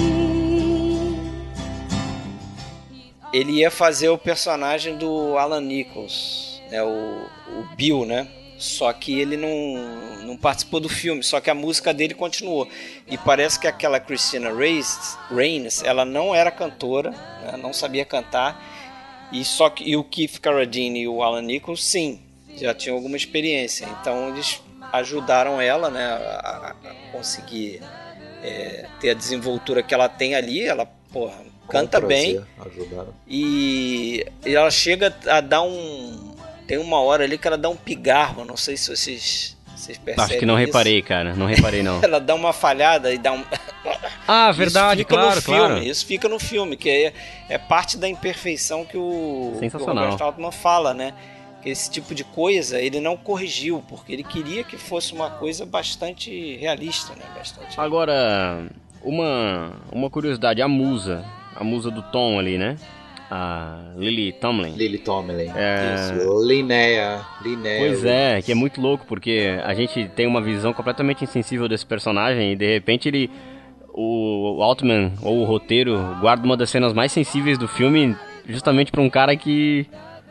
D: Ele ia fazer o personagem do Alan Nichols, né? o, o Bill, né? Só que ele não, não participou do filme, só que a música dele continuou. E parece que aquela Christina Rains, Rains ela não era cantora, né? Não sabia cantar. E, só que, e o Keith Carradine e o Alan Nichols, sim, já tinham alguma experiência. Então eles ajudaram ela, né, a, a conseguir é, ter a desenvoltura que ela tem ali. Ela, porra, canta bem.
E: Ajudaram.
D: E, e ela chega a dar um... Tem uma hora ali que ela dá um pigarro, não sei se vocês, vocês percebem.
F: Acho que não
D: isso.
F: reparei, cara, não reparei não.
D: Ela dá uma falhada e dá um...
F: Ah, verdade,
D: isso fica
F: claro,
D: no filme,
F: claro.
D: Isso fica no filme, que é, é parte da imperfeição que o, que o
F: Sensacional.
D: Robert Altman fala, né? Que esse tipo de coisa ele não corrigiu, porque ele queria que fosse uma coisa bastante realista, né? Bastante...
F: Agora, uma, uma curiosidade, a musa, a musa do Tom ali, né? A Lily Tomlin.
E: Lily Tomlin.
F: É...
E: Isso. Linnea. Linnea.
F: Pois é, que é muito louco, porque a gente tem uma visão completamente insensível desse personagem e de repente ele... O Altman, ou o roteiro, guarda uma das cenas mais sensíveis do filme justamente pra um cara que...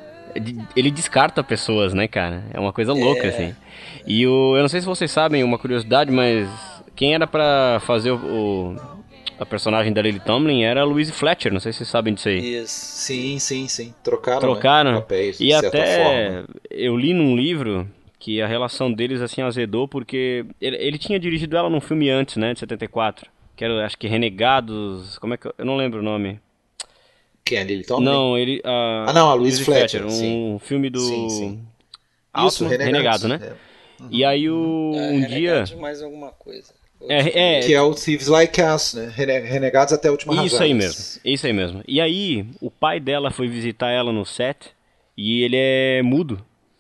F: Ele descarta pessoas, né, cara? É uma coisa louca,
D: É.
F: assim. E o, eu não sei se vocês sabem uma curiosidade, mas quem era pra fazer o... o a personagem da Lily Tomlin era a Louise Fletcher, não sei se vocês sabem disso aí.
D: Isso.
E: Sim, sim, sim. Trocaram,
F: Trocaram.
E: né, papéis, de
F: E
E: certa
F: até
E: forma.
F: eu li num livro que a relação deles assim azedou porque ele, ele tinha dirigido ela num filme antes, né, de setenta e quatro, que era, acho que Renegados, como é que eu, eu não lembro o nome.
E: Quem é a Lily Tomlin?
F: Não, ele a,
E: Ah, não, a Louise Fletcher,
F: um
E: sim.
F: filme do
E: Sim, sim.
F: Altman,
E: Isso, Renegados,
F: Renegado, né?
E: é.
F: E aí o,
D: É,
F: um
D: Renegados
F: dia
D: mais alguma coisa.
F: é, é,
E: Que é o Thieves Like Us, né? Rene- Renegados até a última razão.
F: Isso aí mesmo, isso aí mesmo. E aí, o pai dela foi visitar ela no set e ele é mudo.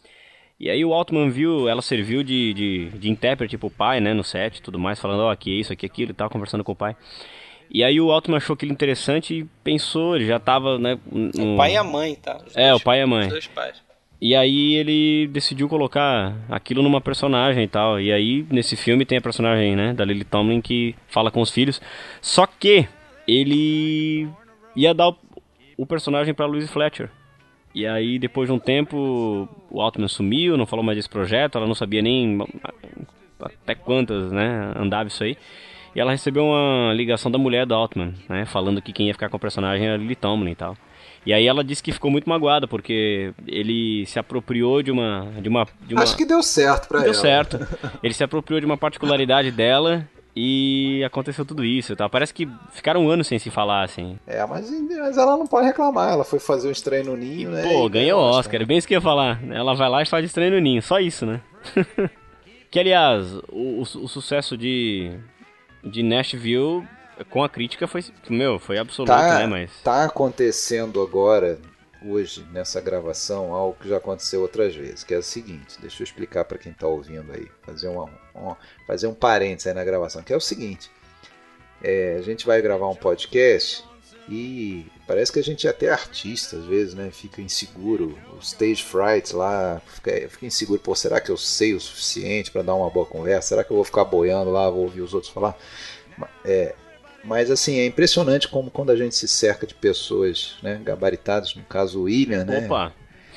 F: E aí o Altman viu, ela serviu de, de, de intérprete pro pai, né, no set e tudo mais, falando, ó, oh, aqui é isso, aqui é aquilo e tal, conversando com o pai. E aí o Altman achou aquilo interessante e pensou, ele já tava, né... No...
D: O pai e a mãe, tá? Os
F: É,
D: dois,
F: o pai e a mãe.
D: Os dois pais.
F: E aí ele decidiu colocar aquilo numa personagem e tal. E aí, nesse filme, tem a personagem, né, da Lily Tomlin que fala com os filhos. Só que ele ia dar o, o personagem pra Louise Fletcher. E aí, depois de um tempo, o Altman sumiu, não falou mais desse projeto. Ela não sabia nem até quantas, né, andava isso aí. E ela recebeu uma ligação da mulher do Altman, né, falando que quem ia ficar com a personagem era a Lily Tomlin e tal. E aí ela disse que ficou muito magoada, porque ele se apropriou de uma... De uma, de uma...
E: Acho que deu certo pra
F: deu
E: ela.
F: Deu certo. Ele se apropriou de uma particularidade dela e aconteceu tudo isso. Tá? Parece que ficaram um ano sem se falar, assim.
E: É, mas, mas ela não pode reclamar. Ela foi fazer um estreia no Ninho, né?
F: Pô,
E: e
F: ganhou o
E: Oscar.
F: Oscar. É bem isso que eu ia falar. Ela vai lá e faz estreia no Ninho. Só isso, né? Que, aliás, o, o, o sucesso de, de Nashville com a crítica foi, meu, foi absoluto,
E: tá,
F: né, mas...
E: Tá acontecendo agora, hoje, nessa gravação, algo que já aconteceu outras vezes, que é o seguinte, deixa eu explicar para quem tá ouvindo aí, fazer, uma, uma, fazer um parênteses aí na gravação, que é o seguinte, é, a gente vai gravar um podcast e parece que a gente é até artista às vezes, né, fica inseguro, o stage fright lá, fica, fica inseguro, pô, será que eu sei o suficiente para dar uma boa conversa, será que eu vou ficar boiando lá, vou ouvir os outros falar, é... Mas assim, é impressionante como quando a gente se cerca de pessoas, né, gabaritadas, no caso o William, né,
F: Opa.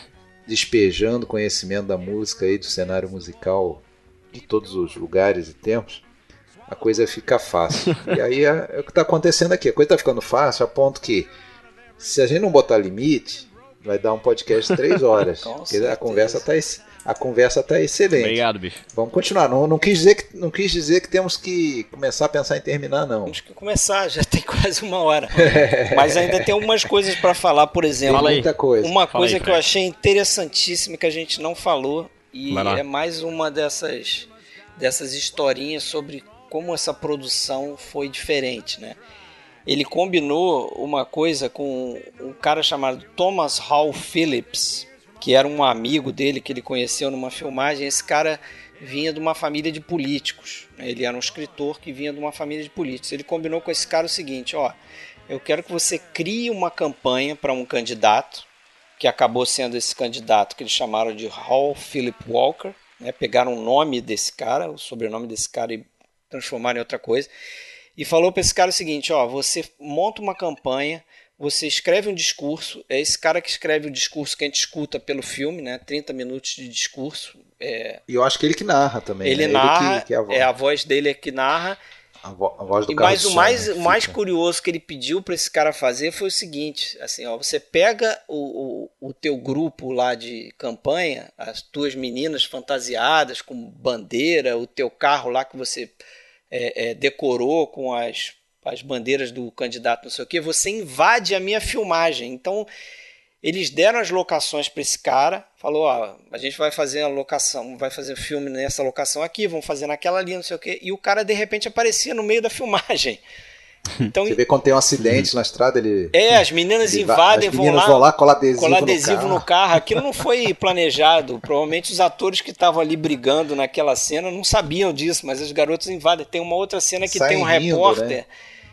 E: despejando conhecimento da música e do cenário musical de todos os lugares e tempos, a coisa fica fácil. E aí é, é o que está acontecendo aqui, a coisa está ficando fácil a ponto que se a gente não botar limite, vai dar um podcast de três horas, porque a conversa está A conversa está excelente.
F: Obrigado, bicho.
E: Vamos continuar. Não, não, quis dizer que, não quis dizer que temos que começar a pensar em terminar, não.
D: Temos que começar, já tem quase uma hora. Mas ainda tem algumas coisas para falar, por exemplo.
E: Fala aí. Muita coisa.
D: Uma
F: Fala
D: coisa
F: aí,
D: que eu achei interessantíssima que a gente não falou, e
F: Vai lá.
D: é mais uma dessas, dessas historinhas sobre como essa produção foi diferente, né? Ele combinou uma coisa com um cara chamado Thomas Hall Phillips, que era um amigo dele que ele conheceu numa filmagem. Esse cara vinha de uma família de políticos, né? Ele era um escritor que vinha de uma família de políticos. Ele combinou com esse cara o seguinte, ó, eu quero que você crie uma campanha para um candidato, que acabou sendo esse candidato que eles chamaram de Hall Philip Walker, né? Pegaram o nome desse cara, o sobrenome desse cara e transformaram em outra coisa, e falou para esse cara o seguinte, ó, você monta uma campanha, você escreve um discurso, é esse cara que escreve o discurso que a gente escuta pelo filme, né? trinta minutos de discurso. É...
E: E eu acho que ele que narra também.
D: Ele
E: né?
D: narra,
E: ele que, que é, a voz.
D: é a voz dele é que narra.
E: A, vo a voz do
D: e mais, o
E: som,
D: mais,
E: né?
D: o mais curioso que ele pediu para esse cara fazer foi o seguinte, assim, ó, você pega o, o, o teu grupo lá de campanha, as tuas meninas fantasiadas com bandeira, o teu carro lá que você é, é, decorou com as... as bandeiras do candidato, não sei o que, você invade a minha filmagem. Então, eles deram as locações para esse cara, falou, ó, a gente vai fazer a locação, vai fazer filme nessa locação aqui, vamos fazer naquela ali, não sei o que, e o cara, de repente, aparecia no meio da filmagem. Então,
E: você vê quando tem um acidente na estrada, ele...
D: É, as meninas
E: ele
D: invadem,
E: as
D: vão
E: meninas
D: lá,
E: vão lá colar adesivo,
D: colar
E: no,
D: adesivo
E: carro.
D: no carro. Aquilo não foi planejado. Provavelmente os atores que estavam ali brigando naquela cena não sabiam disso, mas as garotas invadem. Tem uma outra cena que
E: Saem
D: tem um
E: rindo,
D: repórter...
E: né?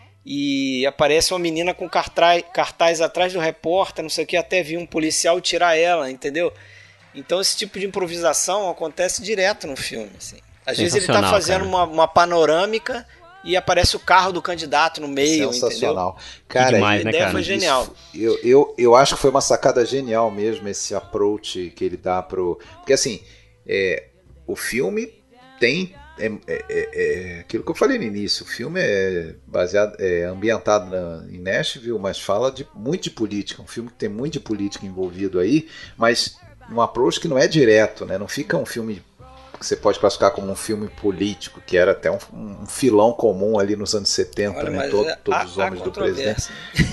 D: E aparece uma menina com cartaz, cartaz atrás do repórter, não sei o que, até vir um policial tirar ela, entendeu? Então esse tipo de improvisação acontece direto no filme, assim. Às vezes ele tá fazendo uma, uma panorâmica e aparece o carro do candidato no meio,
E: sensacional.
D: entendeu?
E: Cara,
F: demais,
D: a
F: né,
D: ideia
F: cara?
D: foi genial.
E: Isso, eu, eu, eu acho que foi uma sacada genial mesmo esse approach que ele dá pro... Porque assim, é, o filme tem... É, é, é, é aquilo que eu falei no início, o filme é baseado, é ambientado na, em Nashville, mas fala de, muito de política, um filme que tem muito de política envolvido aí, mas um approach que não é direto, né? Não fica um filme que você pode classificar como um filme político, que era até um, um filão comum ali nos anos setenta,
D: Olha,
E: né? Todo, todos
D: há,
E: os homens
D: há
E: do presidente.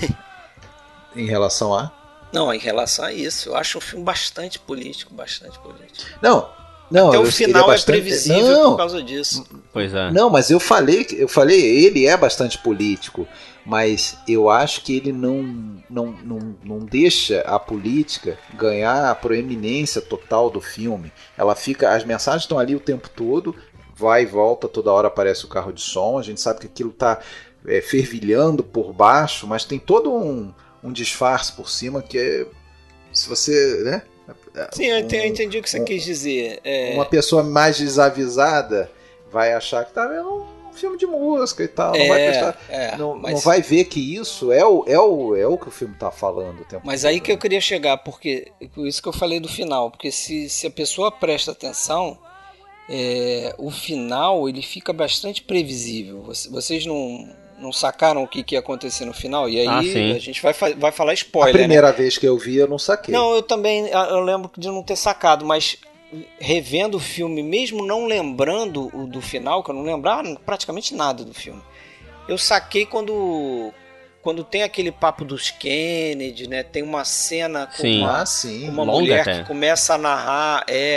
E: Em relação a?
D: Não, em relação a isso, eu acho um filme bastante político, bastante político.
E: Não, Não,
D: Até
E: eu,
D: o final é,
E: bastante...
D: previsível
E: não,
D: por causa disso.
F: Pois é.
E: Não, mas eu falei, eu falei, ele é bastante político, mas eu acho que ele não, não, não, não deixa a política ganhar a proeminência total do filme. Ela fica, as mensagens estão ali o tempo todo, vai e volta, toda hora aparece o carro de som, a gente sabe que aquilo está é, fervilhando por baixo, mas tem todo um, um disfarce por cima que é, se você, né?
D: Sim, eu entendi, um, eu entendi o que você um, quis dizer. É...
E: Uma pessoa mais desavisada vai achar que tá vendo um filme de música e tal. Não, é, vai, prestar,
D: é,
E: não,
D: mas...
E: não vai ver que isso é o, é o, é o que o filme tá falando o tempo
D: Mas
E: todo,
D: aí que eu queria chegar, porque por isso que eu falei do final. Porque se, se a pessoa presta atenção, é, o final ele fica bastante previsível. Vocês não... Não sacaram o que, que ia acontecer no final? E aí ah, a gente vai, vai falar spoiler,
E: A primeira
D: né?
E: vez que eu vi, eu não saquei.
D: Não, eu também eu lembro de não ter sacado, mas revendo o filme, mesmo não lembrando o do final, que eu não lembrava praticamente nada do filme, eu saquei quando, quando tem aquele papo dos Kennedy, né? Tem uma cena com
F: sim.
D: uma,
E: ah, sim.
D: com uma
F: Longa
D: mulher
F: até.
D: que começa a narrar, é...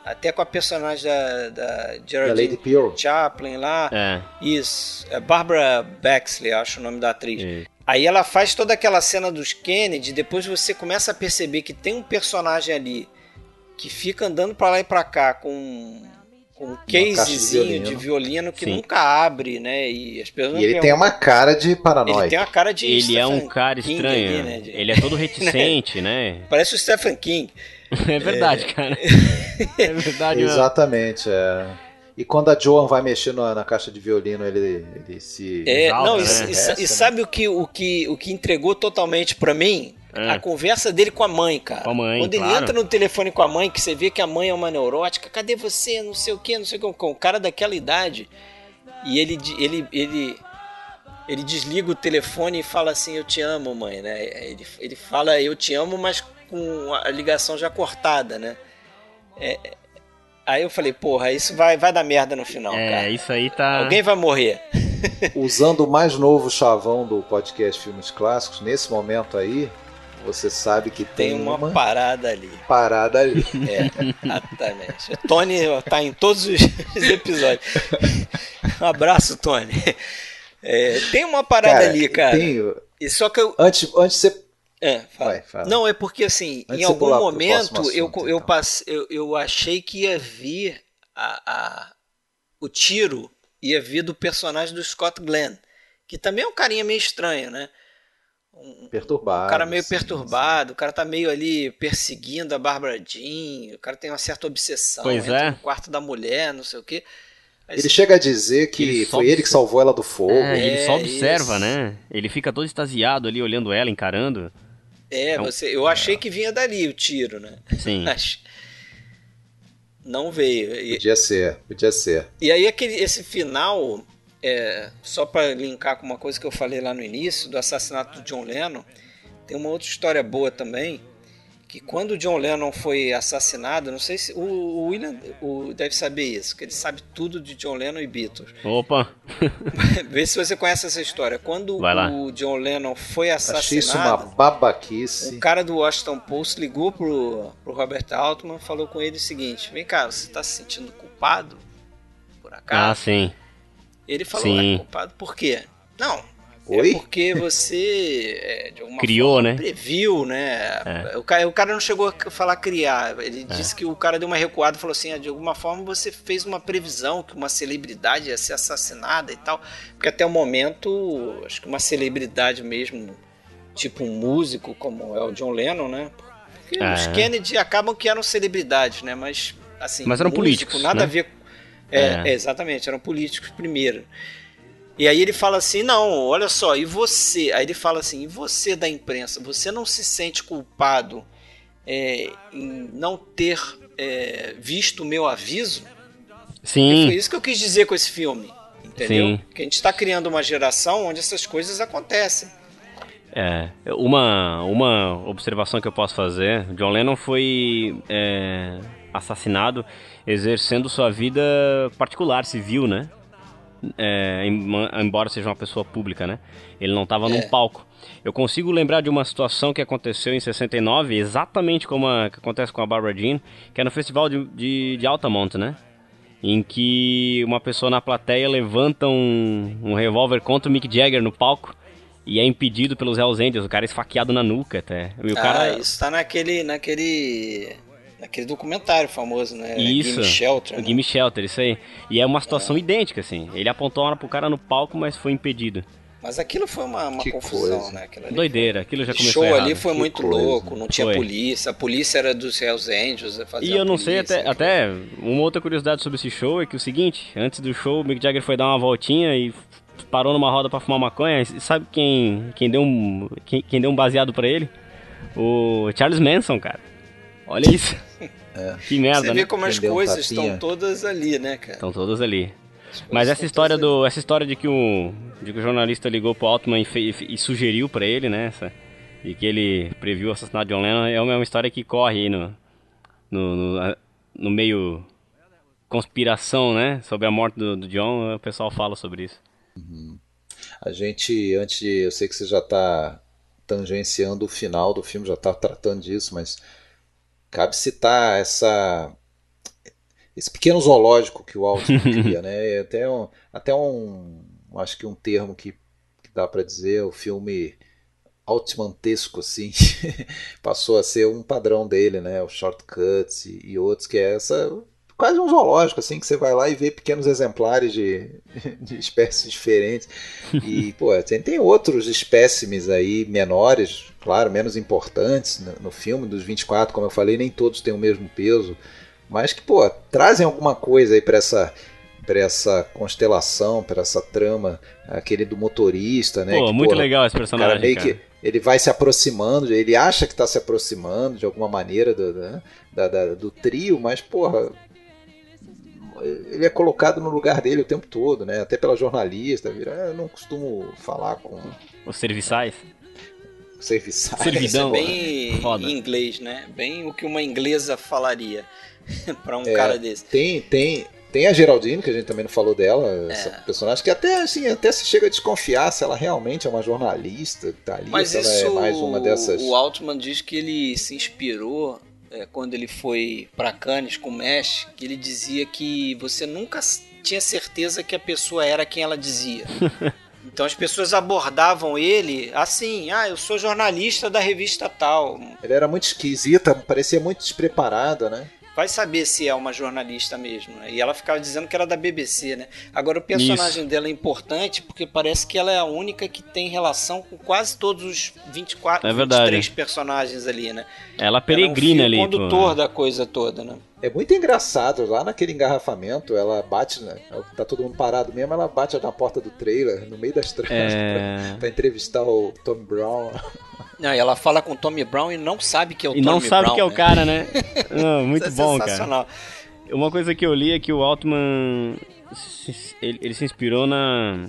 D: Até com a personagem da, da
E: Da
D: Geraldine
E: Lady Pearl.
D: Chaplin lá.
F: É.
D: Isso. É Barbara Bexley, acho o nome da atriz.
F: É.
D: Aí ela faz toda aquela cena dos Kennedy, depois você começa a perceber que tem um personagem ali que fica andando pra lá e pra cá com, com um casezinho de violino,
E: de
D: violino que
F: Sim.
D: nunca abre, né? E as pessoas
E: E ele
D: perguntam-
E: tem uma cara de paranoia.
D: Ele tem uma cara de
F: Ele é um
D: Stephen
F: cara
D: King
F: estranho.
D: ali, né? De-
F: Ele é todo reticente, né?
D: Parece o Stephen King.
F: É verdade, cara. É verdade, mano.
E: Exatamente, é. E quando a Joan vai mexer na, na caixa de violino, ele, ele se...
D: É,
F: Exalta,
D: não, e,
F: né?
D: e-
E: Essa,
D: e
E: né?
D: sabe o que, o, que, o que entregou totalmente pra mim?
F: É.
D: A conversa dele com a mãe, cara.
F: Com a mãe,
D: Quando ele
F: claro.
D: entra no telefone com a mãe, que você vê que a mãe é uma neurótica, cadê você? Não sei o que, não sei o que. Com o cara daquela idade. E ele, ele, ele, ele desliga o telefone e fala assim, eu te amo, mãe, né? Ele, ele fala eu te amo, mas com a ligação já cortada, né? É, aí eu falei, porra, isso vai, vai dar merda no final,
F: É,
D: cara.
F: isso aí tá...
D: Alguém vai morrer.
E: Usando o mais novo chavão do podcast Filmes Clássicos, nesse momento aí, você sabe que tem,
D: Tem uma,
E: uma
D: parada ali.
E: parada ali.
D: É, exatamente. O Tony tá em todos os episódios. Um abraço, Tony. É, tem uma parada
E: Cara,
D: ali, cara.
E: tem-
D: E só que eu.
E: Antes, antes de você...
D: É, fala.
E: Vai, fala.
D: Não, é porque assim,
E: Antes
D: em
E: de você
D: algum
E: pular pro
D: momento
E: próximo
D: eu,
E: assunto,
D: eu,
E: então.
D: passe, eu, eu achei que ia vir a, a, o tiro, ia vir do personagem do Scott Glenn, que também é um carinha meio estranho, né?
E: Perturbado.
D: O cara meio
E: sim,
D: perturbado, o cara tá meio ali perseguindo a Barbara Jean, o cara tem uma certa obsessão,
F: Pois
D: entra
F: é.
D: no quarto da mulher, não sei o quê. Aí
E: Ele
D: você-
E: chega a dizer que
F: Ele só
E: foi ele que salvou ela do fogo.
F: É, ele
D: É,
F: só observa,
D: isso.
F: né? Ele fica todo extasiado ali, olhando ela, encarando.
D: É,
F: Então-
D: você, eu achei que vinha dali o tiro, né?
F: Sim.
D: Mas não veio. E,
E: Podia ser, podia ser.
D: e aí aquele, esse final, é, só para linkar com uma coisa que eu falei lá no início, do assassinato do John Lennon, tem uma outra história boa também, que quando o John Lennon foi assassinado, não sei se o, o William o, deve saber isso, que ele sabe tudo de John Lennon e Beatles.
F: Opa!
D: Vê se você conhece essa história. Quando
F: Vai lá.
D: o John Lennon foi
E: Achei isso uma
D: assassinado,
E: babaquice.
D: o cara do Washington Post ligou pro, pro Robert Altman e falou com ele o seguinte: vem cá, você tá se sentindo culpado? Por
F: Ah,
D: acaso?
F: sim.
D: Ele falou,
F: sim.
D: "Ué, culpado por quê? Não,
E: Oi?
D: é porque você é, de alguma
F: Criou,
D: forma
F: né?
D: previu, né?
F: É.
D: O, cara, o cara não chegou a falar criar, ele disse que o cara deu uma recuada e falou assim, ah, de alguma forma você fez uma previsão que uma celebridade ia ser assassinada e tal, porque até o momento, acho que uma celebridade mesmo, tipo um músico como é o John Lennon, né? Porque
F: É.
D: os Kennedy acabam que eram celebridades, né? Mas assim,
F: Mas eram
D: músico,
F: políticos,
D: nada
F: né?
D: a ver. É,
F: É.
D: é, exatamente, eram políticos primeiro. E aí ele fala assim, não, olha só, e você? Aí ele fala assim, e você da imprensa, você não se sente culpado é, em não ter é, visto o meu aviso?
F: Sim.
D: Foi isso que eu quis dizer com esse filme, entendeu?
F: Sim.
D: Que a gente está criando uma geração onde essas coisas acontecem.
F: É, uma, uma observação que eu posso fazer, John Lennon foi é, assassinado exercendo sua vida particular, civil, né? É, em- embora seja uma pessoa pública, né? Ele não estava
D: É.
F: num palco. Eu consigo lembrar de uma situação que aconteceu em sessenta e nove, exatamente como a, que acontece com a Barbara Jean, que é no festival de, de, de Altamont, né? Em que uma pessoa na plateia levanta um, um revólver contra o Mick Jagger no palco e é impedido pelos Hells Angels, o cara é esfaqueado na nuca até. E o
D: Ah,
F: cara...
D: isso tá naquele, naquele, naquele documentário famoso, né?
F: Isso,
D: Gimme Shelter.
F: o
D: né?
F: Gimme Shelter, isso aí. E é uma situação idêntica, assim. Ele apontou a arma pro cara no palco, mas foi impedido.
D: Mas aquilo foi uma, uma
E: Que
D: confusão,
E: coisa.
D: né? Aquilo ali
F: Doideira, aquilo já
D: O
F: começou
D: show
F: errado.
D: ali foi
E: Que
D: muito
E: coisa.
D: louco, não tinha
F: Foi.
D: polícia, a polícia era dos Hells Angels. fazia
F: E eu
D: a
F: não sei,
D: polícia,
F: até, até uma outra curiosidade sobre esse show é que o seguinte, antes do show o Mick Jagger foi dar uma voltinha e parou numa roda pra fumar maconha, e sabe quem, quem, deu um, quem, quem deu um baseado pra ele? O Charles Manson, cara. Olha isso. Que merda,
D: Você
F: né?
D: vê como as
E: Entendeu,
D: coisas
E: tapinha?
D: estão todas ali, né, cara?
F: Estão todos ali.
D: As coisas
F: Mas essa
D: estão
F: história
D: todas
F: do, essa história de que o, de que o jornalista ligou pro Altman e, fe, e sugeriu pra ele, né, essa, de que ele previu o assassinato de John Lennon, é uma, é uma história que corre aí no, no, no, no meio conspiração, né, sobre a morte do, do John, o pessoal fala sobre isso.
E: A gente, antes de, eu sei que você já está tangenciando o final do filme, já está tratando disso, mas cabe citar essa, esse pequeno zoológico que o Altman cria, né? Até um, até um, acho que um termo que, que dá para dizer, o filme altmantesco, assim, passou a ser um padrão dele, né? O Shortcuts e, e outros, que é essa, quase um zoológico, assim, que você vai lá e vê pequenos exemplares de, de espécies diferentes. E, pô, tem, tem outros espécimes aí menores, claro, menos importantes no, no filme, dos vinte e quatro, como eu falei, nem todos têm o mesmo peso, mas que, pô, trazem alguma coisa aí para essa, para essa constelação, para essa trama, aquele do motorista, né?
F: Pô,
E: que,
F: muito
E: pô,
F: legal esse personagem,
E: cara. Meio
F: cara.
E: que ele vai se aproximando, ele acha que está se aproximando de alguma maneira do, né, da, da, do trio, mas, porra, ele é colocado no lugar dele o tempo todo, né? Até pela jornalista, vira, eu não costumo falar com
F: os serviçais.
E: Serviçais.
F: Servidão.
D: Isso é bem
F: Foda.
D: em inglês, né? Bem o que uma inglesa falaria pra um
E: É,
D: cara desse.
E: Tem, tem, tem a Geraldine, que a gente também não falou dela,
D: É.
E: essa personagem, que até, assim, até se chega a desconfiar se ela realmente é uma jornalista que tá ali,
D: Mas
E: se
D: isso,
E: ela é mais uma dessas...
D: o Altman diz que ele se inspirou é, quando ele foi pra Cannes com o Mesh, que ele dizia que você nunca tinha certeza que a pessoa era quem ela dizia. Então as pessoas abordavam ele assim, ah, eu sou jornalista da revista tal.
E: Ela era muito esquisita, parecia muito despreparada, né?
D: Vai saber se é uma jornalista mesmo, né? E ela ficava dizendo que era da B B C, né? Agora o personagem
F: Isso.
D: dela é importante porque parece que ela é a única que tem relação com quase todos os vinte e quatro,
F: É verdade.
D: vinte e três personagens ali, né?
F: Ela peregrina
D: ela é um
F: ali.
D: fio condutor
F: pô.
D: da coisa toda, né?
E: É muito engraçado, lá naquele engarrafamento, ela bate, né? Tá todo mundo parado mesmo, ela bate na porta do trailer, no meio das tramas,
F: É...
E: pra, pra entrevistar o Tom Brown.
D: Não, e ela fala com o Tommy Brown e não sabe que é o
F: E
D: Tommy Brown.
F: não sabe
D: Brown,
F: que é o
D: né?
F: cara, né? Não, muito
D: Isso é
F: bom, cara.
D: sensacional.
F: Uma coisa que eu li é que o Altman se- ele, ele se inspirou na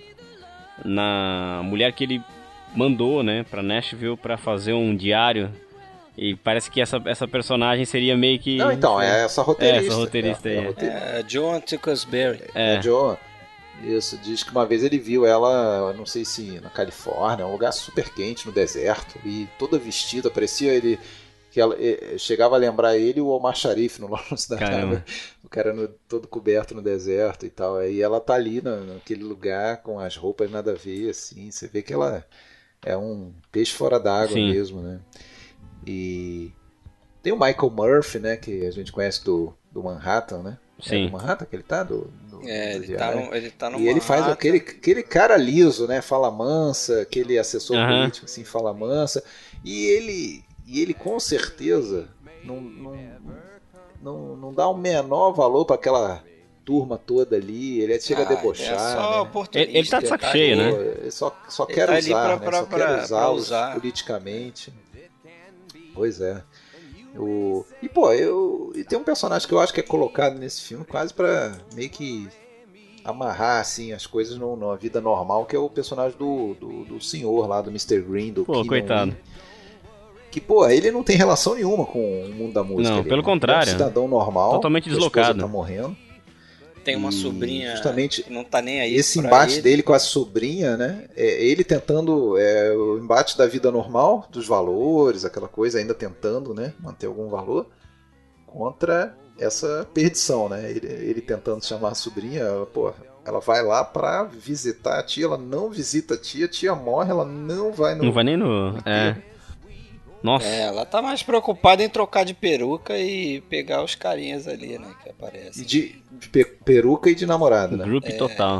F: na mulher que ele mandou, né, pra Nashville pra fazer um diário. E parece que essa, essa personagem seria meio que...
E: Não, então, é essa roteirista.
F: É, essa roteirista
E: é,
F: aí.
E: é a roteirista.
D: É, Joan Tewksbury.
F: É.
E: É, Joan. Isso, diz que uma vez ele viu ela, não sei se na Califórnia, um lugar super quente no deserto, e toda vestida, parecia ele que ela eh, chegava a lembrar ele e o Omar Sharif no Lawrence da
F: Caramba.
E: Arábia, o cara no- todo coberto no deserto e tal, aí ela tá ali na, naquele lugar com as roupas nada a ver, assim, você vê que ela é um peixe fora d'água
F: Sim.
E: mesmo, né? E tem o Michael Murphy, né, que a gente conhece do, do Manhattan, né?
F: Sim.
E: É do Manhattan que ele tá? Do, do,
D: É,
E: do
D: ele tá,
E: diário.
D: no, ele tá no
E: E ele faz
D: Manhattan.
E: aquele, aquele cara liso, né? Fala mansa, aquele assessor
F: Aham.
E: político, assim, fala mansa. E ele, e ele com certeza não, não, não, não dá o menor valor para aquela turma toda ali. Ele chega a
D: Ah,
E: debochar.
D: é só
E: né?
D: oportunista.
F: Ele- ele tá de saco
D: ali.
F: cheio, né?
E: Pô, ele só, só
D: Ele
E: quer
D: tá ali
E: usar,
D: pra-
E: né?
D: pra-
E: Só
D: pra-
E: quer
D: pra
E: usá-los
D: usar.
E: politicamente. Pois é. O... E pô, eu... e tem um personagem que eu acho que é colocado nesse filme quase pra meio que amarrar assim as coisas no, numa vida normal, que é o personagem do, do, do senhor lá, do mister Green, do
F: Pô,
E: Keenan
F: coitado.
E: Lee. Que, pô, ele não tem relação nenhuma com o mundo da música.
F: Não,
E: ele
F: pelo
E: é um
F: contrário.
E: cidadão normal.
F: Totalmente
E: a esposa
F: deslocado.
E: tá morrendo.
D: Tem uma
E: E
D: sobrinha
E: justamente
D: que não tá nem aí
E: Esse
D: pra
E: embate
D: ele.
E: dele com a sobrinha, né? É ele tentando. É, o embate da vida normal, dos valores, aquela coisa, ainda tentando, né? Manter algum valor, contra essa perdição, né? Ele, ele tentando chamar a sobrinha, ela, pô, ela vai lá pra visitar a tia, ela não visita a tia, a tia morre, ela não vai no.
F: Não vai nem no... É.
E: enterro.
F: Nossa.
D: É, ela tá mais preocupada em trocar de peruca e pegar os carinhas ali, né, que aparecem.
E: E de, de pe- peruca e de namorado, né?
F: Group total.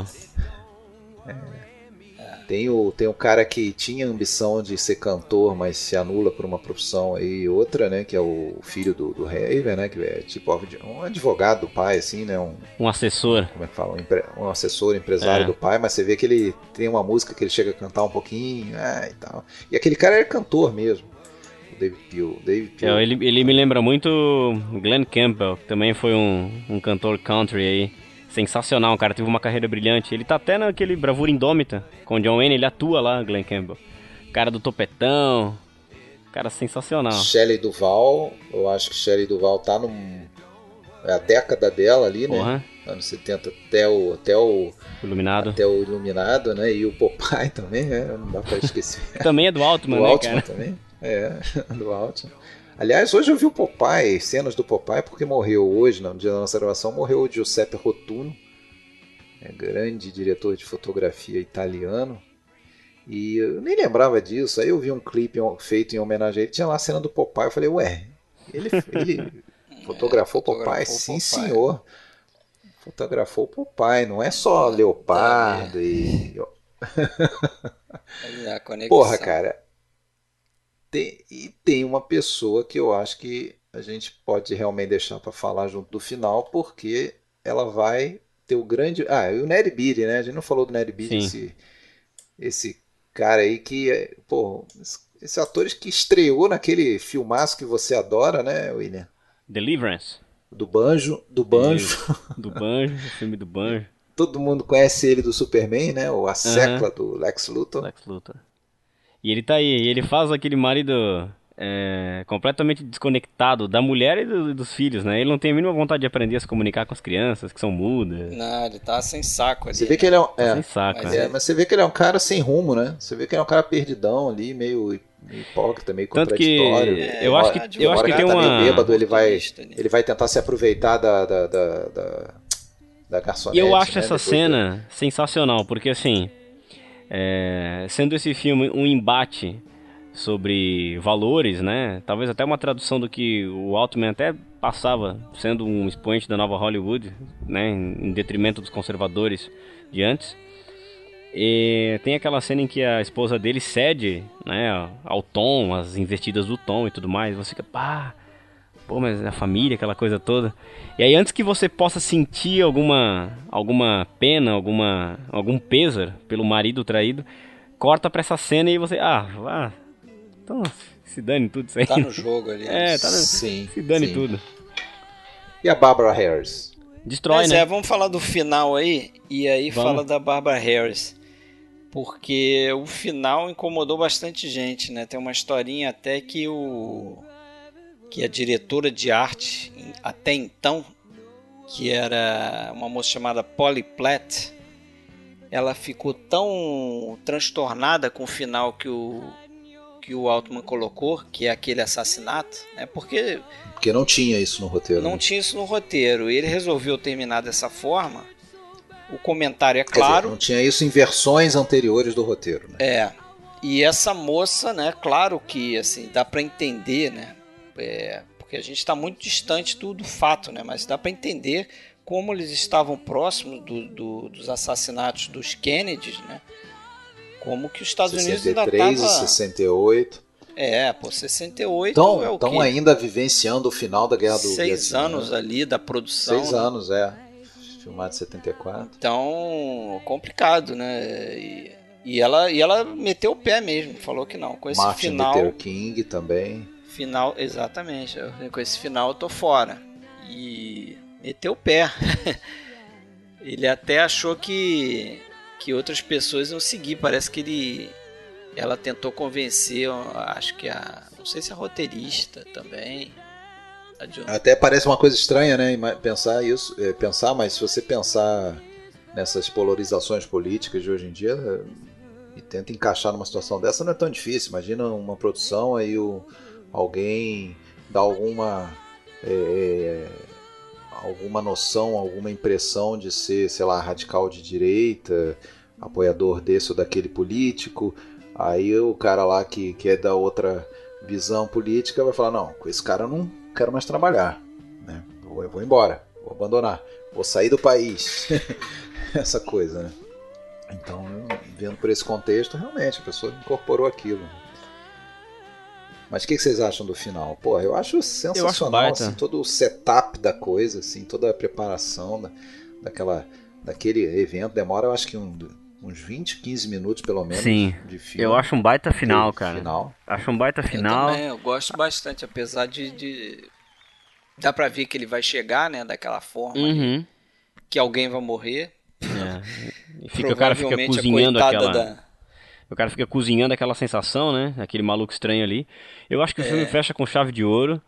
E: Tem o, tem o cara que tinha ambição de ser cantor, mas se anula por uma profissão aí, outra, né? Que é o filho do, do Raven, né? Que é tipo um advogado do pai, assim, né? Um,
F: Um assessor.
E: como é que fala? Um, empre- um assessor, empresário
F: É.
E: do pai, mas você vê que ele tem uma música que ele chega a cantar um pouquinho, é, e tal. E aquele cara era cantor mesmo, o David Peel. David Peel.
F: É, ele, ele me lembra muito Glenn Campbell, que também foi um, um cantor country aí. Sensacional, o cara teve uma carreira brilhante. Ele tá até naquele Bravura Indômita com o John Wayne, ele atua lá, Glenn Campbell. Cara do topetão. Cara sensacional.
E: Shelley Duvall, eu acho que Shelley Duvall tá num. É a década dela ali, né?
F: Porra,
E: Anos setenta até o, até o,
F: iluminado.
E: até o Iluminado, né? E o Popeye também, né? Não dá pra esquecer.
F: Também é do Altman,
E: Do
F: né,
E: Altman
F: cara?
E: também. É, do Altman. Aliás, hoje eu vi o Popeye, cenas do Popeye, porque morreu hoje, no dia da nossa gravação, morreu o Giuseppe Rotuno, é, grande diretor de fotografia italiano. E eu nem lembrava disso. Aí eu vi um clipe feito em homenagem a ele, tinha lá a cena do Popeye. Eu falei, ué, ele, ele fotografou o
D: fotografou
E: Popeye? Sim,
D: Popeye.
E: senhor. Fotografou o Popeye, não é só leopardo e...
D: Aí a conexão.
E: Porra, cara. Tem, e tem uma pessoa que eu acho que a gente pode realmente deixar para falar junto do final, porque ela vai ter o grande... Ah, e o Ned Beatty, né? A gente não falou do Ned Beatty, esse, esse cara aí que... Pô, esse ator que estreou naquele filmaço que você adora, né, William?
F: Deliverance.
E: Do Banjo. Do Banjo.
F: Isso, do Banjo, o filme do Banjo.
E: Todo mundo conhece ele do Superman, né? Ou a secla uh-huh. do Lex Luthor.
F: Lex Luthor. E ele tá aí, e ele faz aquele marido é, completamente desconectado da mulher e do, dos filhos, né? Ele não tem a mínima vontade de aprender a se comunicar com as crianças, que são mudas.
D: Não, ele tá sem saco ali.
E: Você vê que ele é um... É,
F: sem saco,
E: mas,
F: né?
E: é, mas você vê que ele é um cara sem rumo, né? Você vê que ele é um cara perdidão ali, meio... meio hipócrita, meio
F: Tanto
E: contraditório.
F: Que é, eu acho que, eu acho que tem
E: tá
F: uma...
E: meio bêbado, ele vai, ele vai tentar se aproveitar da, da, da, da, da garçonete.
F: E eu acho
E: né?
F: essa
E: Depois
F: cena
E: do...
F: sensacional, porque assim, é, sendo esse filme um embate sobre valores, né? Talvez até uma tradução do que o Altman até passava, sendo um expoente da nova Hollywood, né? Em detrimento dos conservadores de antes. E tem aquela cena em que a esposa dele cede, né, ao Tom, as investidas do Tom e tudo mais. Você fica, pá, pô, mas a família, aquela coisa toda. E aí, antes que você possa sentir alguma, alguma pena, alguma, algum pesar pelo marido traído, corta pra essa cena e você, ah, vá, então se dane tudo isso aí.
D: Tá no jogo ali.
F: É, tá no,
E: sim,
F: se dane
E: sim.
F: tudo.
E: E a Barbara Harris?
F: Destrói,
D: Mas
F: né?
D: é, vamos falar do final aí, e aí
F: Vamos.
D: fala da Barbara Harris. Porque o final incomodou bastante gente, né? Tem uma historinha até que o que a diretora de arte, até então, que era uma moça chamada Polly Platt, ela ficou tão transtornada com o final que o que o Altman colocou, que é aquele assassinato, né? Porque
E: porque não tinha isso no roteiro.
D: Não
E: né?
D: tinha isso no roteiro. E ele resolveu terminar dessa forma. O comentário é
E: Quer
D: claro.
E: dizer, não tinha isso em versões anteriores do roteiro, né?
D: É. E essa moça, né? Claro que assim dá para entender, né? É, porque a gente está muito distante do, do fato, né? Mas dá para entender como eles estavam próximos do, do, dos assassinatos dos Kennedys, né? Como que os Estados Unidos ainda
E: sessenta e três
D: tava...
E: e sessenta e oito.
D: É, pô, sessenta e oito
E: Então,
D: é o
E: estão
D: quê?
E: ainda vivenciando o final da Guerra do Vietnã.
D: Seis anos ali da produção.
E: Seis
D: né?
E: anos, é. Filmado em setenta e quatro.
D: Então, complicado, né? E, e, ela, e ela meteu o pé mesmo, falou que não. Com esse
E: Martin
D: final...
E: Luther King também.
D: Final, exatamente. Com esse final eu tô fora. E meteu o pé. Ele até achou que, que outras pessoas iam seguir. Parece que ele... Ela tentou convencer, acho que a... Não sei se a roteirista também...
E: Até parece uma coisa estranha, né? Pensar isso, é, pensar, mas se você pensar nessas polarizações políticas de hoje em dia e tenta encaixar numa situação dessa, não é tão difícil. Imagina uma produção, aí o, alguém dá alguma é, alguma noção, alguma impressão de ser, sei lá, radical de direita, apoiador desse ou daquele político. Aí o cara lá que, que é da outra visão política vai falar, não, com esse cara eu não quero mais trabalhar, né? Eu vou embora, vou abandonar, vou sair do país. Essa coisa, né? Então, vendo por esse contexto, realmente a pessoa incorporou aquilo. Mas o que, que vocês acham do final? Pô, eu acho sensacional,
F: eu acho
E: assim, todo o setup da coisa, assim, toda a preparação da, daquela, daquele evento. Demora, eu acho que um, uns vinte, quinze minutos, pelo menos,
F: Sim,
E: de filme.
F: Eu acho um baita final, cara.
E: Final.
F: Acho um baita final.
D: Eu também, eu gosto bastante, apesar de... de... Dá pra ver que ele vai chegar, né, daquela forma,
F: uhum.
D: ali, que alguém vai morrer.
F: É. E fica, o cara fica cozinhando aquela... Da... O cara fica cozinhando aquela sensação, né? Aquele maluco estranho ali. Eu acho que o
D: é.
F: filme fecha com chave de ouro.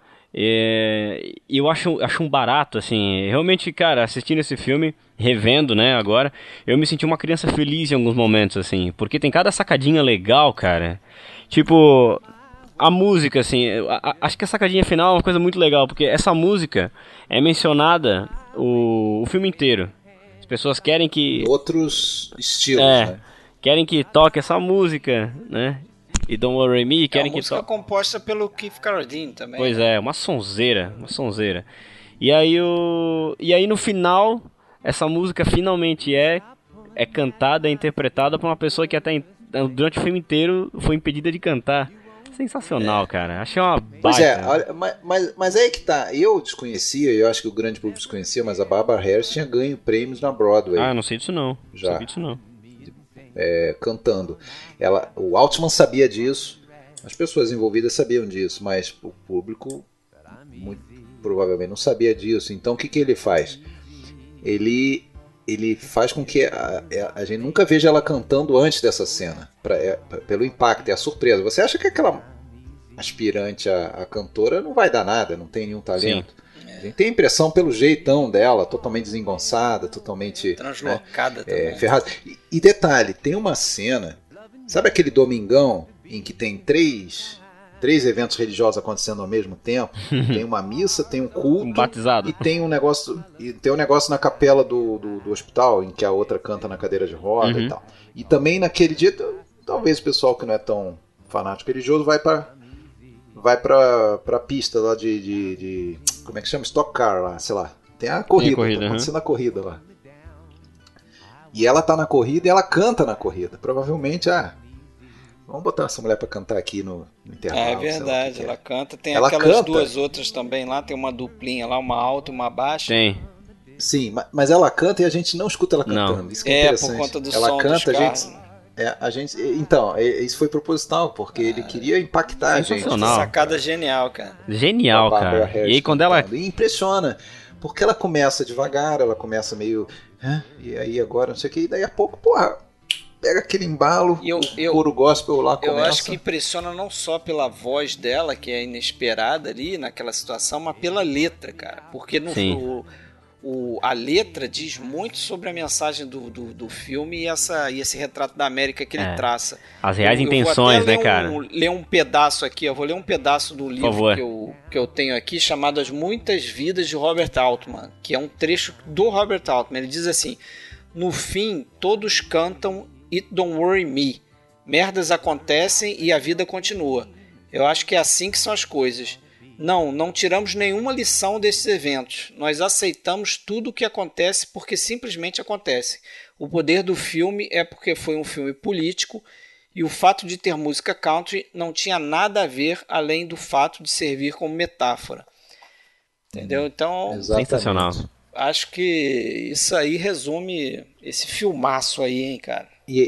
F: E eu acho, acho um barato, assim. Realmente, cara, assistindo esse filme, revendo, né, agora, eu me senti uma criança feliz em alguns momentos, assim. Porque tem cada sacadinha legal, cara. Tipo... a música, assim, a, a, acho que a sacadinha final é uma coisa muito legal, porque essa música é mencionada o, o filme inteiro. As pessoas querem que...
E: Outros estilos,
F: é,
E: né?
F: Querem que toque essa música, né? E Don't Worry Me, querem
D: é uma
F: que
D: música
F: toque...
D: composta pelo Keith Carradine também.
F: Pois
D: né?
F: é, uma sonzeira, uma sonzeira. E aí, o... e aí no final, essa música finalmente é, é cantada, é interpretada por uma pessoa que até durante o filme inteiro foi impedida de cantar. Sensacional, é. cara. Achei uma baita.
E: Pois é, olha, mas, mas, mas é aí que tá. Eu desconhecia, eu acho que o grande público desconhecia, mas a Barbara Harris tinha ganho prêmios na Broadway.
F: Ah, não sei disso não.
E: Já.
F: Não sei disso não.
E: É, cantando. Ela, o Altman sabia disso, as pessoas envolvidas sabiam disso, mas o público muito provavelmente não sabia disso. Então o que, que ele faz? Ele, ele faz com que a, a gente nunca veja ela cantando antes dessa cena, pra, é, pelo impacto, é a surpresa. Você acha que aquela aspirante a, a cantora não vai dar nada, não tem nenhum talento? Sim. A gente tem a impressão pelo jeitão dela, totalmente desengonçada, totalmente
D: translocada,
E: né, é, ferrada. E, e detalhe, tem uma cena, sabe aquele domingão em que tem três, três eventos religiosos acontecendo ao mesmo tempo? Tem uma missa, tem um culto,
F: um batizado.
E: E tem um negócio, e tem um negócio na capela do, do, do hospital, em que a outra canta na cadeira de roda uhum. e tal. E também naquele dia, talvez o pessoal que não é tão fanático religioso vai para vai pra, pra pista lá de, de, de... Como é que chama? Stock Car lá, sei lá. Tem a corrida, tem a corrida tá acontecendo uhum. a corrida lá. E ela tá na corrida e ela canta na corrida. Provavelmente, ah, vamos botar essa mulher pra cantar aqui no, no intervalo.
D: É verdade, que que ela é. canta. Tem
E: ela
D: aquelas
E: canta.
D: duas outras também lá, tem uma duplinha lá, uma alta e uma baixa.
F: Tem.
E: Sim, mas ela canta e a gente não escuta ela cantando.
F: Não.
E: Isso que é,
D: é
E: interessante.
D: por conta do
E: ela
D: som
E: canta,
D: dos
E: a
D: carros,
E: gente...
D: né?
E: É, a gente, então, isso foi proposital, porque ele queria impactar a gente.
D: Sacada cara. genial, cara.
F: Genial, cara. E aí quando ela...
E: E impressiona, porque ela começa devagar, ela começa meio... Hã? E aí agora, não sei o que, e daí a pouco, porra, pega aquele embalo,
D: eu,
E: o
D: eu,
E: coro gospel lá começa...
D: Eu acho que impressiona não só pela voz dela, que é inesperada ali naquela situação, mas pela letra, cara. Porque no... O, O, a letra diz muito sobre a mensagem do, do, do filme e, essa, e esse retrato da América que ele
F: é. traça.
D: As
F: reais
D: eu,
F: intenções,
D: eu
F: né,
D: um,
F: cara?
D: Ler um pedaço aqui, eu vou ler um pedaço do livro que eu, que eu tenho aqui, chamado As Muitas Vidas de Robert Altman, que é um trecho do Robert Altman. Ele diz assim: no fim, todos cantam It Don't Worry Me. Merdas acontecem e a vida continua. Eu acho que é assim que são as coisas. Não, não tiramos nenhuma lição desses eventos. Nós aceitamos tudo o que acontece porque simplesmente acontece. O poder do filme é porque foi um filme político e o fato de ter música country não tinha nada a ver além do fato de servir como metáfora. Entendeu? Então,
E: exatamente.
F: Sensacional.
D: Acho que isso aí resume esse filmaço aí, hein, cara.
E: E,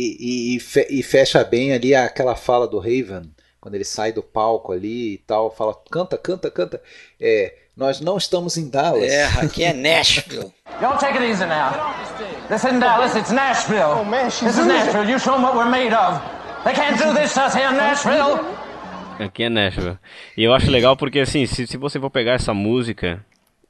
E: e, e, e fecha bem ali aquela fala do Raven. Quando ele sai do palco ali e tal, fala, canta, canta, canta. É, nós não estamos em Dallas.
D: É, aqui é Nashville.
G: Don't take it easy now. This isn't Dallas, it's Nashville. Oh, man, this is Nashville. You show them what we're made of. They can't do this to us here in Nashville.
F: Aqui é Nashville. E eu acho legal porque, assim, se, se você for pegar essa música,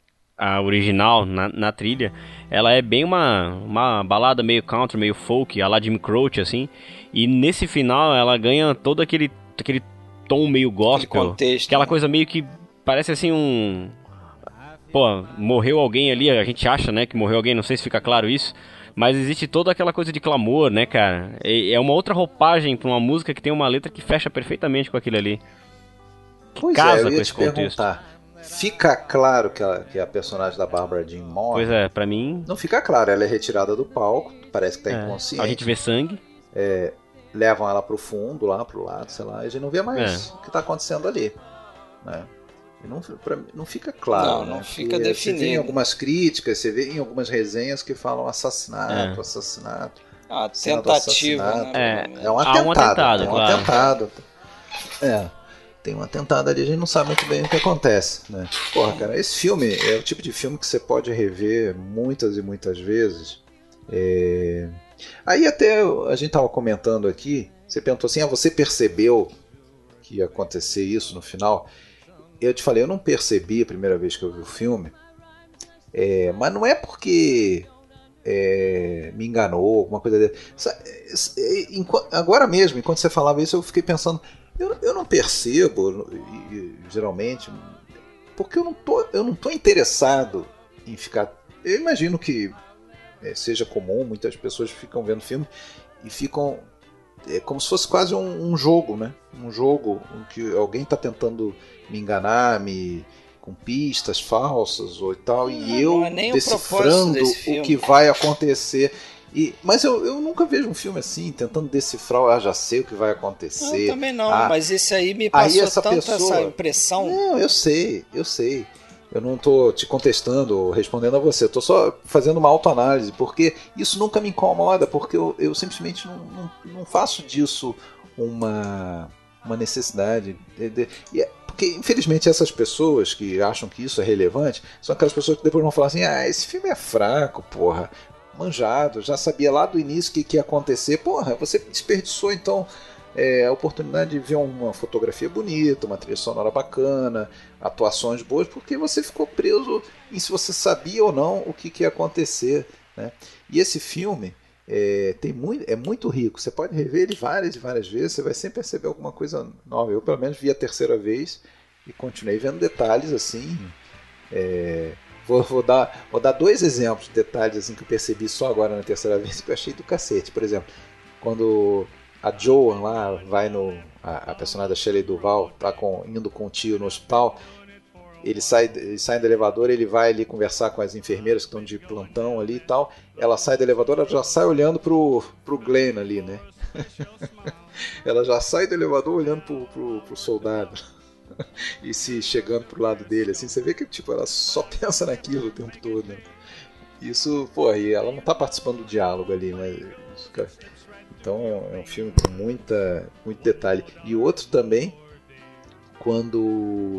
F: a original, na, na trilha, ela é bem uma, uma balada meio country, meio folk, a la Jim Croce, assim. E nesse final ela ganha todo aquele... aquele tom meio gospel,
D: contexto,
F: aquela
D: né?
F: coisa meio que parece assim um... Pô, morreu alguém ali, a gente acha, né, que morreu alguém, não sei se fica claro isso, mas existe toda aquela coisa de clamor, né, cara? É uma outra roupagem pra uma música que tem uma letra que fecha perfeitamente com aquilo ali. Que
E: pois
F: casa
E: é, eu ia
F: com esse
E: te
F: contexto.
E: Perguntar. Fica claro que a, que a personagem da Barbara Jean morre?
F: Pois é, pra mim...
E: Não fica claro, ela é retirada do palco, parece que tá
F: é,
E: inconsciente.
F: A gente vê sangue.
E: É... levam ela pro fundo, lá pro lado, sei lá, e a gente não vê mais é. o que tá acontecendo ali, né? E não, pra, não fica claro,
D: não, não
E: né?
D: fica
E: e,
D: definido.
E: Você vê em algumas críticas, você vê em algumas resenhas que falam assassinato,
F: é.
E: assassinato.
D: Ah, tentativa, né?
F: É,
E: é um atentado,
F: um atentado,
E: tem um
F: claro.
E: atentado. É, tem um atentado ali, a gente não sabe muito bem o que acontece, né? Porra, cara, esse filme é o tipo de filme que você pode rever muitas e muitas vezes. É... Aí até a gente tava comentando aqui, você perguntou assim, ah, você percebeu que ia acontecer isso no final? Eu te falei, eu não percebi a primeira vez que eu vi o filme, é, mas não é porque é, me enganou, alguma coisa dele. Agora mesmo, enquanto você falava isso, eu fiquei pensando, Eu, eu não percebo, e, e, geralmente, porque eu não tô, eu não tô interessado em ficar... Eu imagino que é, seja comum, muitas pessoas ficam vendo filme e ficam... É como se fosse quase um, um jogo, né? Um jogo em que alguém está tentando me enganar, me com pistas falsas ou tal, e
D: não,
E: eu
D: não é nem
E: decifrando
D: o,
E: o que vai acontecer. E, mas eu, eu nunca vejo um filme assim, tentando decifrar, ah, já sei o que vai acontecer.
D: Eu também não,
E: ah,
D: mas esse aí me passou
E: aí essa
D: tanto
E: pessoa...
D: essa impressão.
E: Não, eu sei, eu sei. Eu não estou te contestando ou respondendo a você, eu estou só fazendo uma autoanálise, porque isso nunca me incomoda, porque eu, eu simplesmente não, não, não faço disso uma, uma necessidade. Porque, infelizmente, essas pessoas que acham que isso é relevante são aquelas pessoas que depois vão falar assim: ah, esse filme é fraco, porra, manjado, já sabia lá do início o que, que ia acontecer. Porra, você desperdiçou então é, a oportunidade de ver uma fotografia bonita, uma trilha sonora bacana, atuações boas, porque você ficou preso em se você sabia ou não o que, que ia acontecer, né? E esse filme é, tem muito, é muito rico, você pode rever ele várias e várias vezes, você vai sempre perceber alguma coisa nova. Eu pelo menos vi a terceira vez e continuei vendo detalhes assim. É, vou, vou, dar, vou dar dois exemplos de detalhes assim, que eu percebi só agora na terceira vez que eu achei do cacete. Por exemplo, quando a Joan lá vai no... A, a personagem da Shelley Duvall tá com, indo com o tio no hospital. Ele sai, ele sai do elevador, ele vai ali conversar com as enfermeiras que estão de plantão ali e tal. Ela sai do elevador, ela já sai olhando pro, pro Glenn ali, né? Ela já sai do elevador olhando pro, pro, pro soldado. E se chegando pro lado dele, assim, você vê que tipo, ela só pensa naquilo o tempo todo, né? Isso, pô, e ela não tá participando do diálogo ali, né? Isso, cara. Então é um filme com muita, muito detalhe. E outro também, quando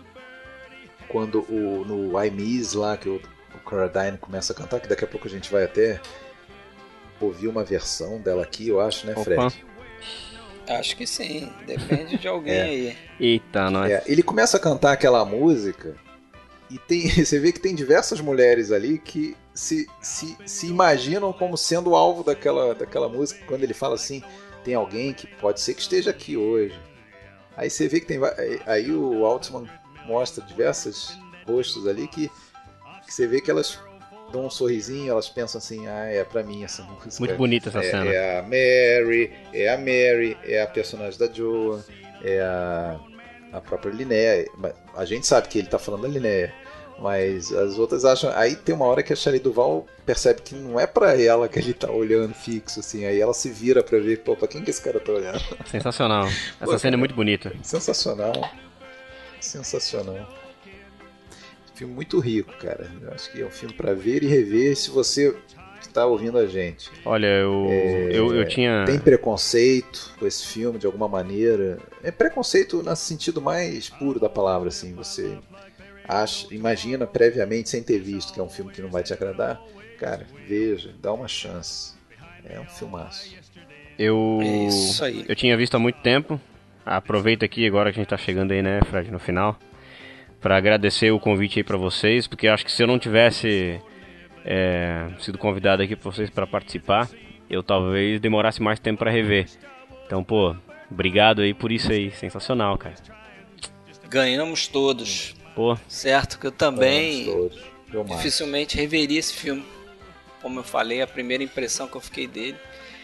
E: quando o, no I Miss lá, que o, o Carradine começa a cantar, que daqui a pouco a gente vai até ouvir uma versão dela aqui, eu acho, né, Fred?
F: Opa.
D: Acho que sim, depende de alguém
E: é.
D: aí.
F: Eita, nós.
E: É, ele começa a cantar aquela música e tem, você vê que tem diversas mulheres ali que se, se, se imaginam como sendo o alvo daquela, daquela música. Quando ele fala assim, tem alguém que pode ser que esteja aqui hoje. Aí você vê que tem... Aí o Altman mostra diversos rostos ali que, que você vê que elas dão um sorrisinho, elas pensam assim, ah, é pra mim essa música.
F: Muito bonita essa
E: é,
F: cena.
E: É a Mary, é a Mary, é a personagem da Joan, é a, a própria Linnea. A gente sabe que ele tá falando da Linnea, mas as outras acham... Aí tem uma hora que a Shelley Duvall percebe que não é pra ela que ele tá olhando fixo, assim. Aí ela se vira pra ver, pô, pra quem que esse cara tá olhando?
F: Sensacional. Essa
E: Pô,
F: cena
E: cara,
F: é muito bonita.
E: Sensacional. Sensacional. Filme muito rico, cara. Eu acho que é um filme pra ver e rever se você está ouvindo a gente.
F: Olha, eu, é, eu, eu tinha...
E: Tem preconceito com esse filme, de alguma maneira. É preconceito no sentido mais puro da palavra, assim. Você acha, imagina previamente, sem ter visto, que é um filme que não vai te agradar. Cara, veja, dá uma chance. É um filmaço.
F: Eu,
D: é isso aí.
F: Eu tinha visto há muito tempo. Aproveita aqui agora que a gente tá chegando aí, né, Fred, no final, para agradecer o convite aí para vocês, porque eu acho que se eu não tivesse é, sido convidado aqui para vocês para participar, eu talvez demorasse mais tempo para rever. Então, pô, obrigado aí por isso aí, sensacional, cara.
D: Ganhamos todos.
F: Pô,
D: certo que eu também
E: todos.
D: dificilmente reveria esse filme. Como eu falei, a primeira impressão que eu fiquei dele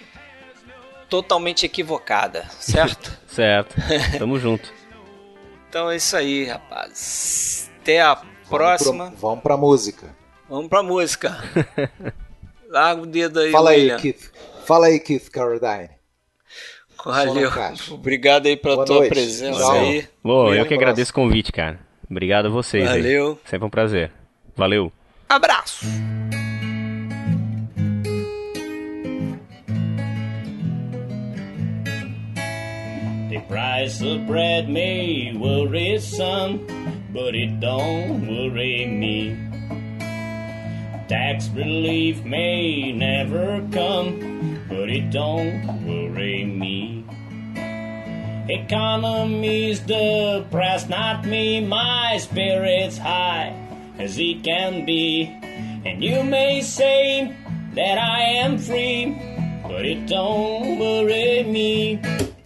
D: totalmente equivocada, certo?
F: Certo, tamo junto.
D: Então é isso aí, rapaz. Até a próxima.
E: Vamos, pro, vamos pra música.
D: Vamos pra música. Larga o dedo aí,
E: Fala
D: William.
E: aí, Keith. Fala aí, Keith Carradine.
D: Valeu. Obrigado aí pela Boa tua noite. presença Valeu. aí.
F: Boa, eu que agradeço o convite, cara. Obrigado a vocês.
D: Valeu.
F: Aí. Sempre um prazer. Valeu.
D: Abraço.
J: The price of bread may worry some, but it don't worry me. Tax relief may never come, but it don't worry me. Economy's depressed, not me, my spirit's high as it can be. And you may say that I am free, but it don't worry me.